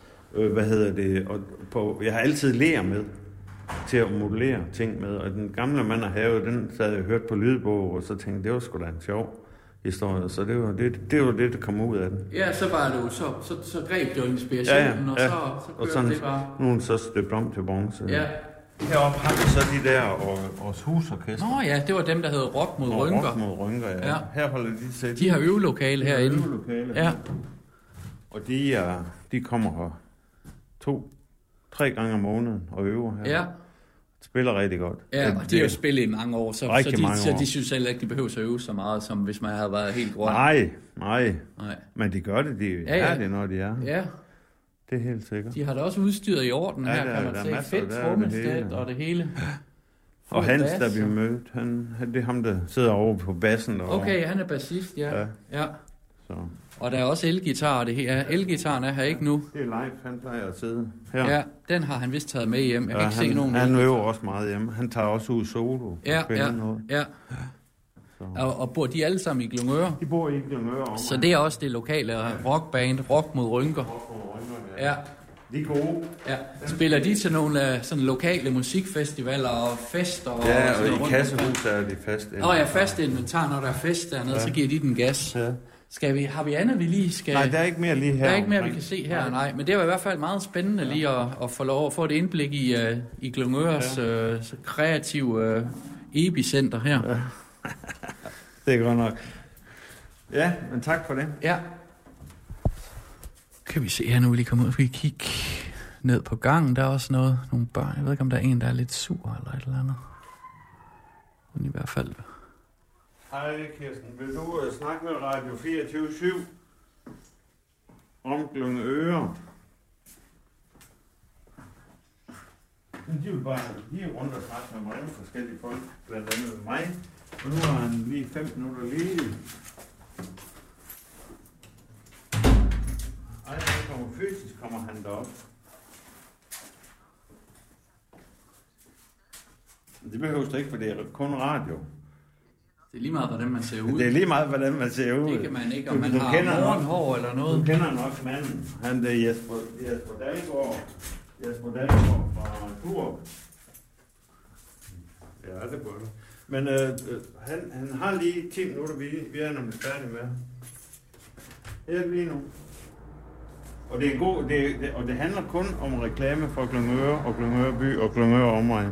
ikke også? Jeg har altid ler med til at modellere ting med, og den gamle mand af havet, den sad jeg hørt på lydbog, og så tænkte jeg, det var sgu da en sjov historie, så det var det, der kom ud af den. Ja, så var det jo, så greb det jo inspirationen, og så kørte det bare. Nu er den så støbt om til bronze. Ja. Heroppe har vi så de der Års Husorkester. Nå ja, det var dem, der hedder Rock mod Rynker. Rock mod Rynker, ja. Her holder de sig. De har øvelokale herinde. Ja. Og de kommer her 2-3 gange om måneden og øver her. Ja. Spiller rigtig godt. Ja, og de har jo spillet i mange år, så de synes heller ikke, de behøver at øve så meget, som hvis man havde været helt grøn. Nej. Men de gør det, de er det, når de er. Ja. Det er helt sikkert. De har da også udstyret i orden her, kan man se. Fedt trommesæt og det hele. Og Hans, der vi mødte, det er ham, der sidder over på bassen. Okay, han er bassist, ja. Så. Og der er også elgitar, og det her. Elgitaren er her ikke nu. Det er live, han plejer at sidde her. Ja, den har han vist taget med hjem. Jeg kan ikke se nogen. Han øver også meget hjemme. Han tager også ud solo. Ja. Og bor de alle sammen i Glyngøre? De bor i Glyngøre. Så det er også det lokale rockband, Rock mod Rynker. Ja. De er gode. Ja. Spiller de til nogle sådan lokale musikfestivaler og fester? Ja, og i Kassehus er de fast. Ja, fast inventar, når der er fest dernede, så giver de den gas. Ja. Har vi andet, vi lige skal... Nej, der er ikke mere lige her. Der er ikke mere, vi kan se her, nej. Men det var i hvert fald meget spændende lige at få lov at få et indblik i Glyngøres kreative epicenter her. Ja. Det er godt nok. Ja, men tak for det. Ja. Kan vi se her nu, vi lige kommer ud, vi kigge ned på gangen. Der er også nogle børn. Jeg ved ikke, om der er en, der er lidt sur eller et eller andet. Men i hvert fald... Hej Kirsten, vil du snakke med Radio 24/7 om Glyngøre? De vil bare lige rundt og snakke med mange forskellige folk, blandt andet med mig. Og nu har han lige 5 minutter lige. Ej, kommer han derop. Det behøves det ikke, for det er kun radio. Det er lige meget, hvordan man ser ud. Det er lige meget, hvordan man ser ud. Det kan man ikke, om man har morgenhår eller noget. Du kender nok manden. Han er Jesper Dalgaard. Jesper Dalgaard fra Turup. Ja, det burde. Men han har lige 10 minutter, vi er nemlig færdige med. Her lige nu. Og det er og det handler kun om reklame for Glyngøre og Glyngøre by og Glyngøre omegn.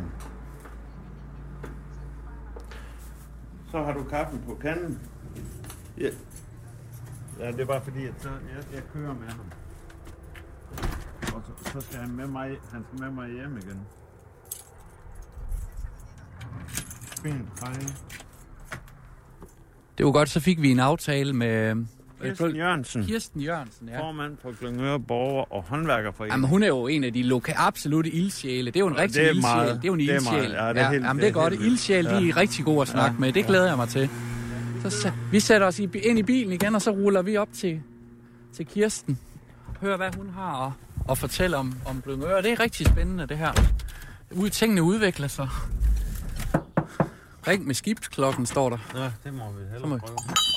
Så har du kaffen på kanden. Ja, det er bare fordi, at jeg kører med ham. Og så skal han med mig hjem igen. Fint, hej. Det var godt, så fik vi en aftale med... Kirsten Jørgensen, ja. Formand for Glyngøre Borger- og Håndværkerforening. Jamen, hun er jo en af de absolutte ildsjæle. Det er jo en rigtig ildsjæl. Det er jo en ildsjæl. Ja, det er godt. Ildsjæl, de er rigtig gode at snakke med. Det glæder jeg mig til. Så vi sætter os ind i bilen igen, og så ruller vi op til Kirsten. Hør, hvad hun har at fortælle om Glyngøre. Det er rigtig spændende, det her. Tingene udvikler sig. Ring med skibsklokken, står der. Ja, det må vi hellere prøve.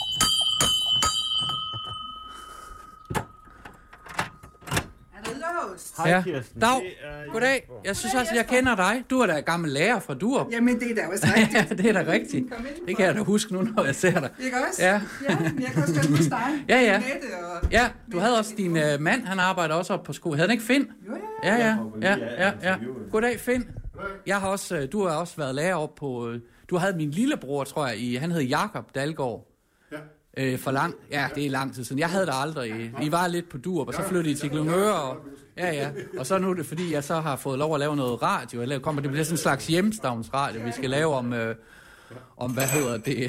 Hej Kirsten. Dag. Goddag. Jeg synes også, jeg kender dig. Du er da gammel lærer fra Durup. Jamen, det er da også rigtigt. Ja, det er da rigtigt. Det kan jeg da huske nu, når jeg ser dig. Ikke også? Ja. Men jeg kan også godt huske dig. Ja. Ja, du havde også din mand, han arbejder også op på skole. Havde han ikke Finn? Jo. Ja. Goddag, Finn. Jeg har også, du har også været lærer op på... Du havde min lillebror, tror jeg, han hed Jakob Dalgaard. Det er lang tid siden. Jeg havde det aldrig. I var lidt på Durup, og så flyttede I til Glyngøre. Ja. Og så nu er det, fordi jeg så har fået lov at lave noget radio. Det bliver sådan en slags hjemstavnsradio, vi skal lave om hvad hedder det...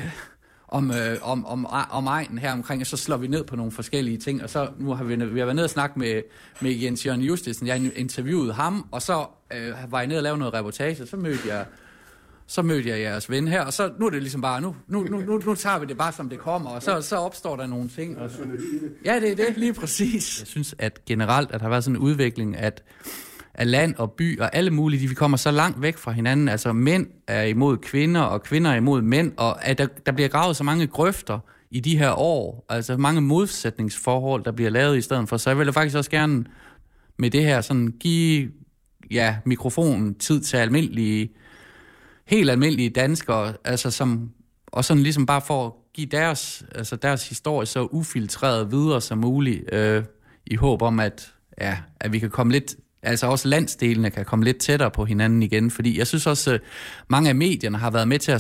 om egnen her omkring, og så slår vi ned på nogle forskellige ting, og så nu har vi været nede og snakke med Jens Jørgen Justesen. Jeg interviewede ham, og så var jeg nede og lave noget reportage, så mødte jeg jeres ven her, og så nu er det ligesom bare, nu tager vi det bare, som det kommer, og så opstår der nogle ting. Ja, det er det, lige præcis. Jeg synes, at generelt, at der har været sådan en udvikling, at land og by og alle mulige, vi kommer så langt væk fra hinanden. Altså mænd er imod kvinder, og kvinder er imod mænd, og at der bliver gravet så mange grøfter i de her år. Altså mange modsætningsforhold, der bliver lavet i stedet for. Så jeg vil faktisk også gerne med det her sådan give mikrofonen tid til helt almindelige danskere, altså og sådan ligesom bare for at give deres historie så ufiltreret videre som muligt, i håb om, at vi kan komme lidt, altså også landsdelene kan komme lidt tættere på hinanden igen, fordi jeg synes også, mange af medierne har været med til at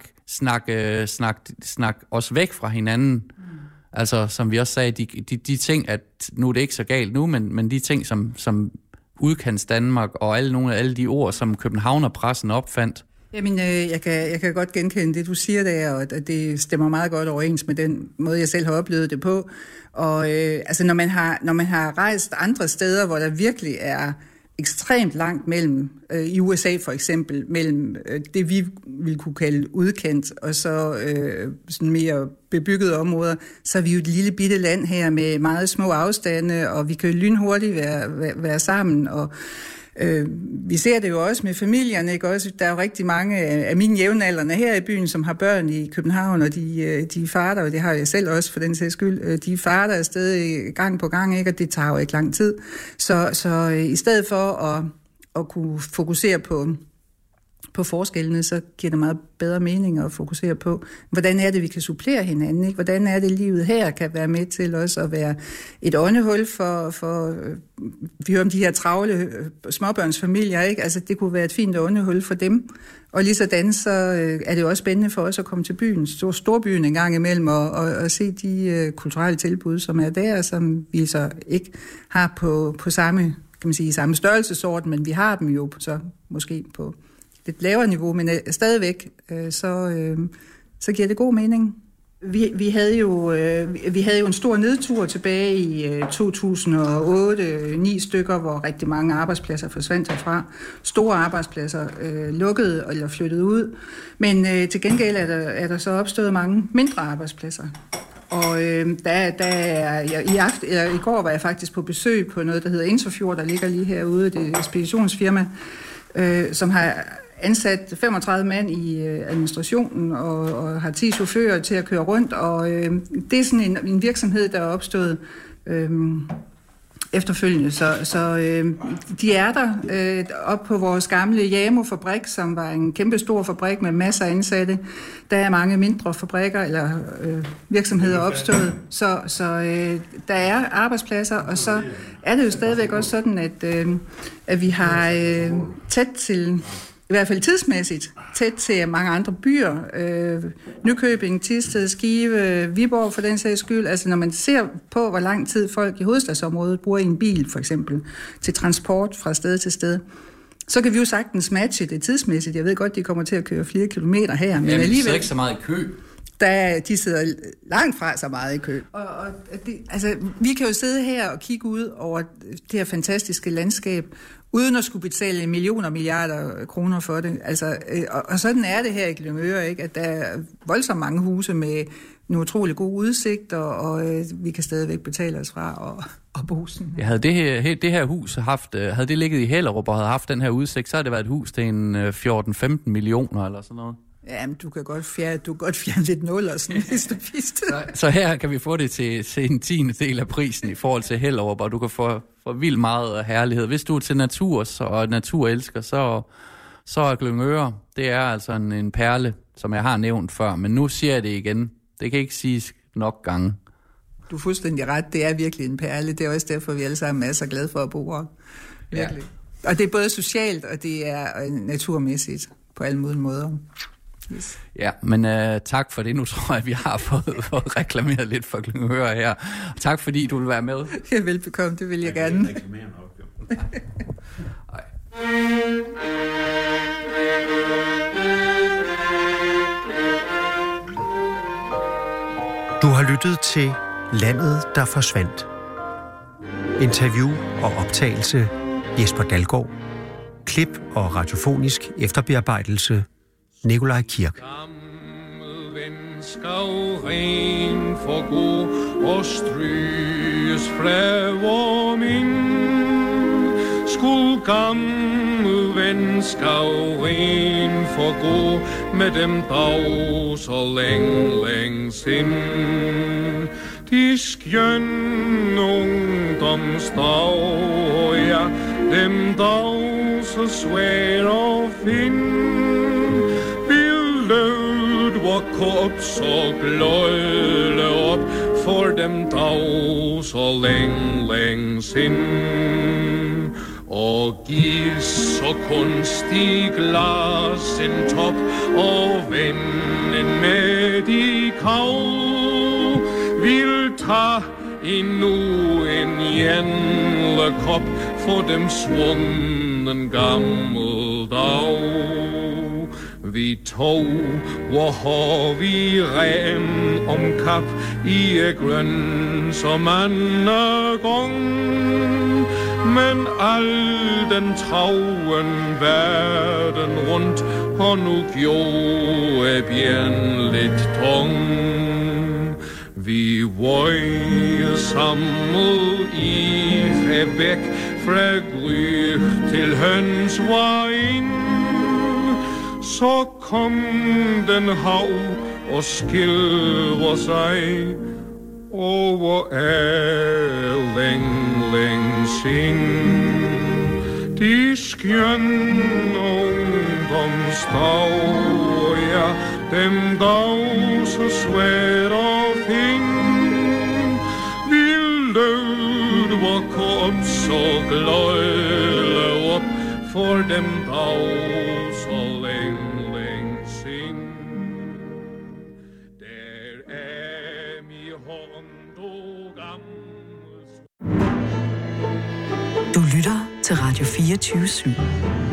snakke os væk fra hinanden. Altså, som vi også sagde, de ting, at nu er det ikke så galt nu, men de ting, som udkants Danmark og nogle af alle de ord, som Københavnerpressen opfandt. Jamen, jeg kan godt genkende det, du siger der, og det stemmer meget godt overens med den måde, jeg selv har oplevet det på. Og altså, når man har rejst andre steder, hvor der virkelig er ekstremt langt mellem, i USA for eksempel, mellem det, vi vil kunne kalde udkendt, og så sådan mere bebyggede områder, så er vi jo et lille bitte land her med meget små afstande, og vi kan jo lynhurtigt være sammen, og vi ser det jo også med familierne, ikke også? Der er jo rigtig mange af mine jævnaldrende her i byen, som har børn i København, og de farter, og det har jeg selv også for den sags skyld, de farter afsted gang på gang, ikke? Og det tager jo ikke lang tid. Så i stedet for at kunne fokusere på på forskellene, så giver det meget bedre mening at fokusere på, hvordan er det, vi kan supplere hinanden, ikke? Hvordan er det, livet her kan være med til også at være et åndehul for vi hører om de her travle småbørnsfamilier, ikke? Altså, det kunne være et fint åndehul for dem. Og lige sådan, så er det jo også spændende for os at komme til byen, storbyen en gang imellem, og se de kulturelle tilbud, som er der, som vi så ikke har på samme, kan man sige, samme størrelsesorden, men vi har dem jo så måske på lidt lavere niveau, men stadigvæk, så giver det god mening. Vi havde jo en stor nedtur tilbage i 2008, 9 stykker, hvor rigtig mange arbejdspladser forsvandt herfra. Store arbejdspladser lukkede eller flyttede ud, men til gengæld er der så opstået mange mindre arbejdspladser. Og i går var jeg faktisk på besøg på noget, der hedder Interfjord, der ligger lige herude, det er et ekspeditionsfirma, som har ansat 35 mand i administrationen og har 10 chauffører til at køre rundt, og det er sådan en virksomhed, der er opstået efterfølgende. Så de er der op på vores gamle Jamo-fabrik, som var en kæmpe stor fabrik med masser af ansatte. Der er mange mindre fabrikker eller virksomheder opstået, så der er arbejdspladser, og så er det jo stadigvæk også sådan, at vi har tæt til, i hvert fald tidsmæssigt, tæt til mange andre byer. Nykøbing, Thisted, Skive, Viborg for den sags skyld. Altså når man ser på, hvor lang tid folk i hovedstadsområdet bruger i en bil, for eksempel, til transport fra sted til sted, så kan vi jo sagtens matche det tidsmæssigt. Jeg ved godt, de kommer til at køre flere kilometer her, men alligevel... de sidder ikke så meget i kø. De sidder langt fra så meget i kø. Og vi kan jo sidde her og kigge ud over det her fantastiske landskab, uden at skulle betale millioner og milliarder kroner for det. Altså, og sådan er det her i Glyngøre, ikke? At der er voldsomt mange huse med en utrolig god udsigt, og vi kan stadigvæk betale os fra og bo sådan. Ja, havde det her hus havde det ligget i Hellerup og havde haft den her udsigt, så havde det været et hus til en 14-15 millioner eller sådan noget. Ja, men du kan godt fjerne lidt nul og sådan Så her kan vi få det til en 10. af prisen i forhold til Hellerup, og du kan få vildt meget herlighed. Hvis du er til natur og naturelsker, så er Glyngøre, det er altså en perle, som jeg har nævnt før, men nu siger jeg det igen. Det kan ikke siges nok gange. Du er fuldstændig ret, det er virkelig en perle. Det er også derfor, vi alle sammen er så glade for at bo her. Virkelig. Ja. Og det er både socialt, og det er naturmæssigt på alle mulige måder. Yes. Ja, men tak for det. Nu tror jeg, at vi har fået reklameret lidt for Glyngøre her. Og tak fordi du vil være med. Ja, velbekomme, det vil jeg gerne. Du har lyttet til Landet, der forsvandt. Interview og optagelse Jesper Dalgaard. Klip og radiofonisk efterbearbejdelse Nikolaj Kirk. Skal ren forgå og stryges fra vor mind. Skuld gammel ven skal ren forgå med dem dag så længe sind. De skjønne ungdomsdag, ja, dem dag så svær at finde. Hvor kops og gløde op for dem dag så længe sind. Og giv så kunstig glas en top og vennen med de kav vil ta endnu en jændle-kop for dem svunden gammel dag. Vi tog, hvor har vi ren om kap i grøn som anden gang. Men al den trauen verden rundt har nu gjort bjørn lidt tung. Vi var samlet i væk fra gry til høns var ind. Så kom den hav og skilver sig over længe sind. De skjønne ungdoms dag, ja, den dag så svært at finde. Vil du kom så gløjle op for dem dag så længe sind. Der er mi hånd og gammel. Du lytter til Radio 24/7.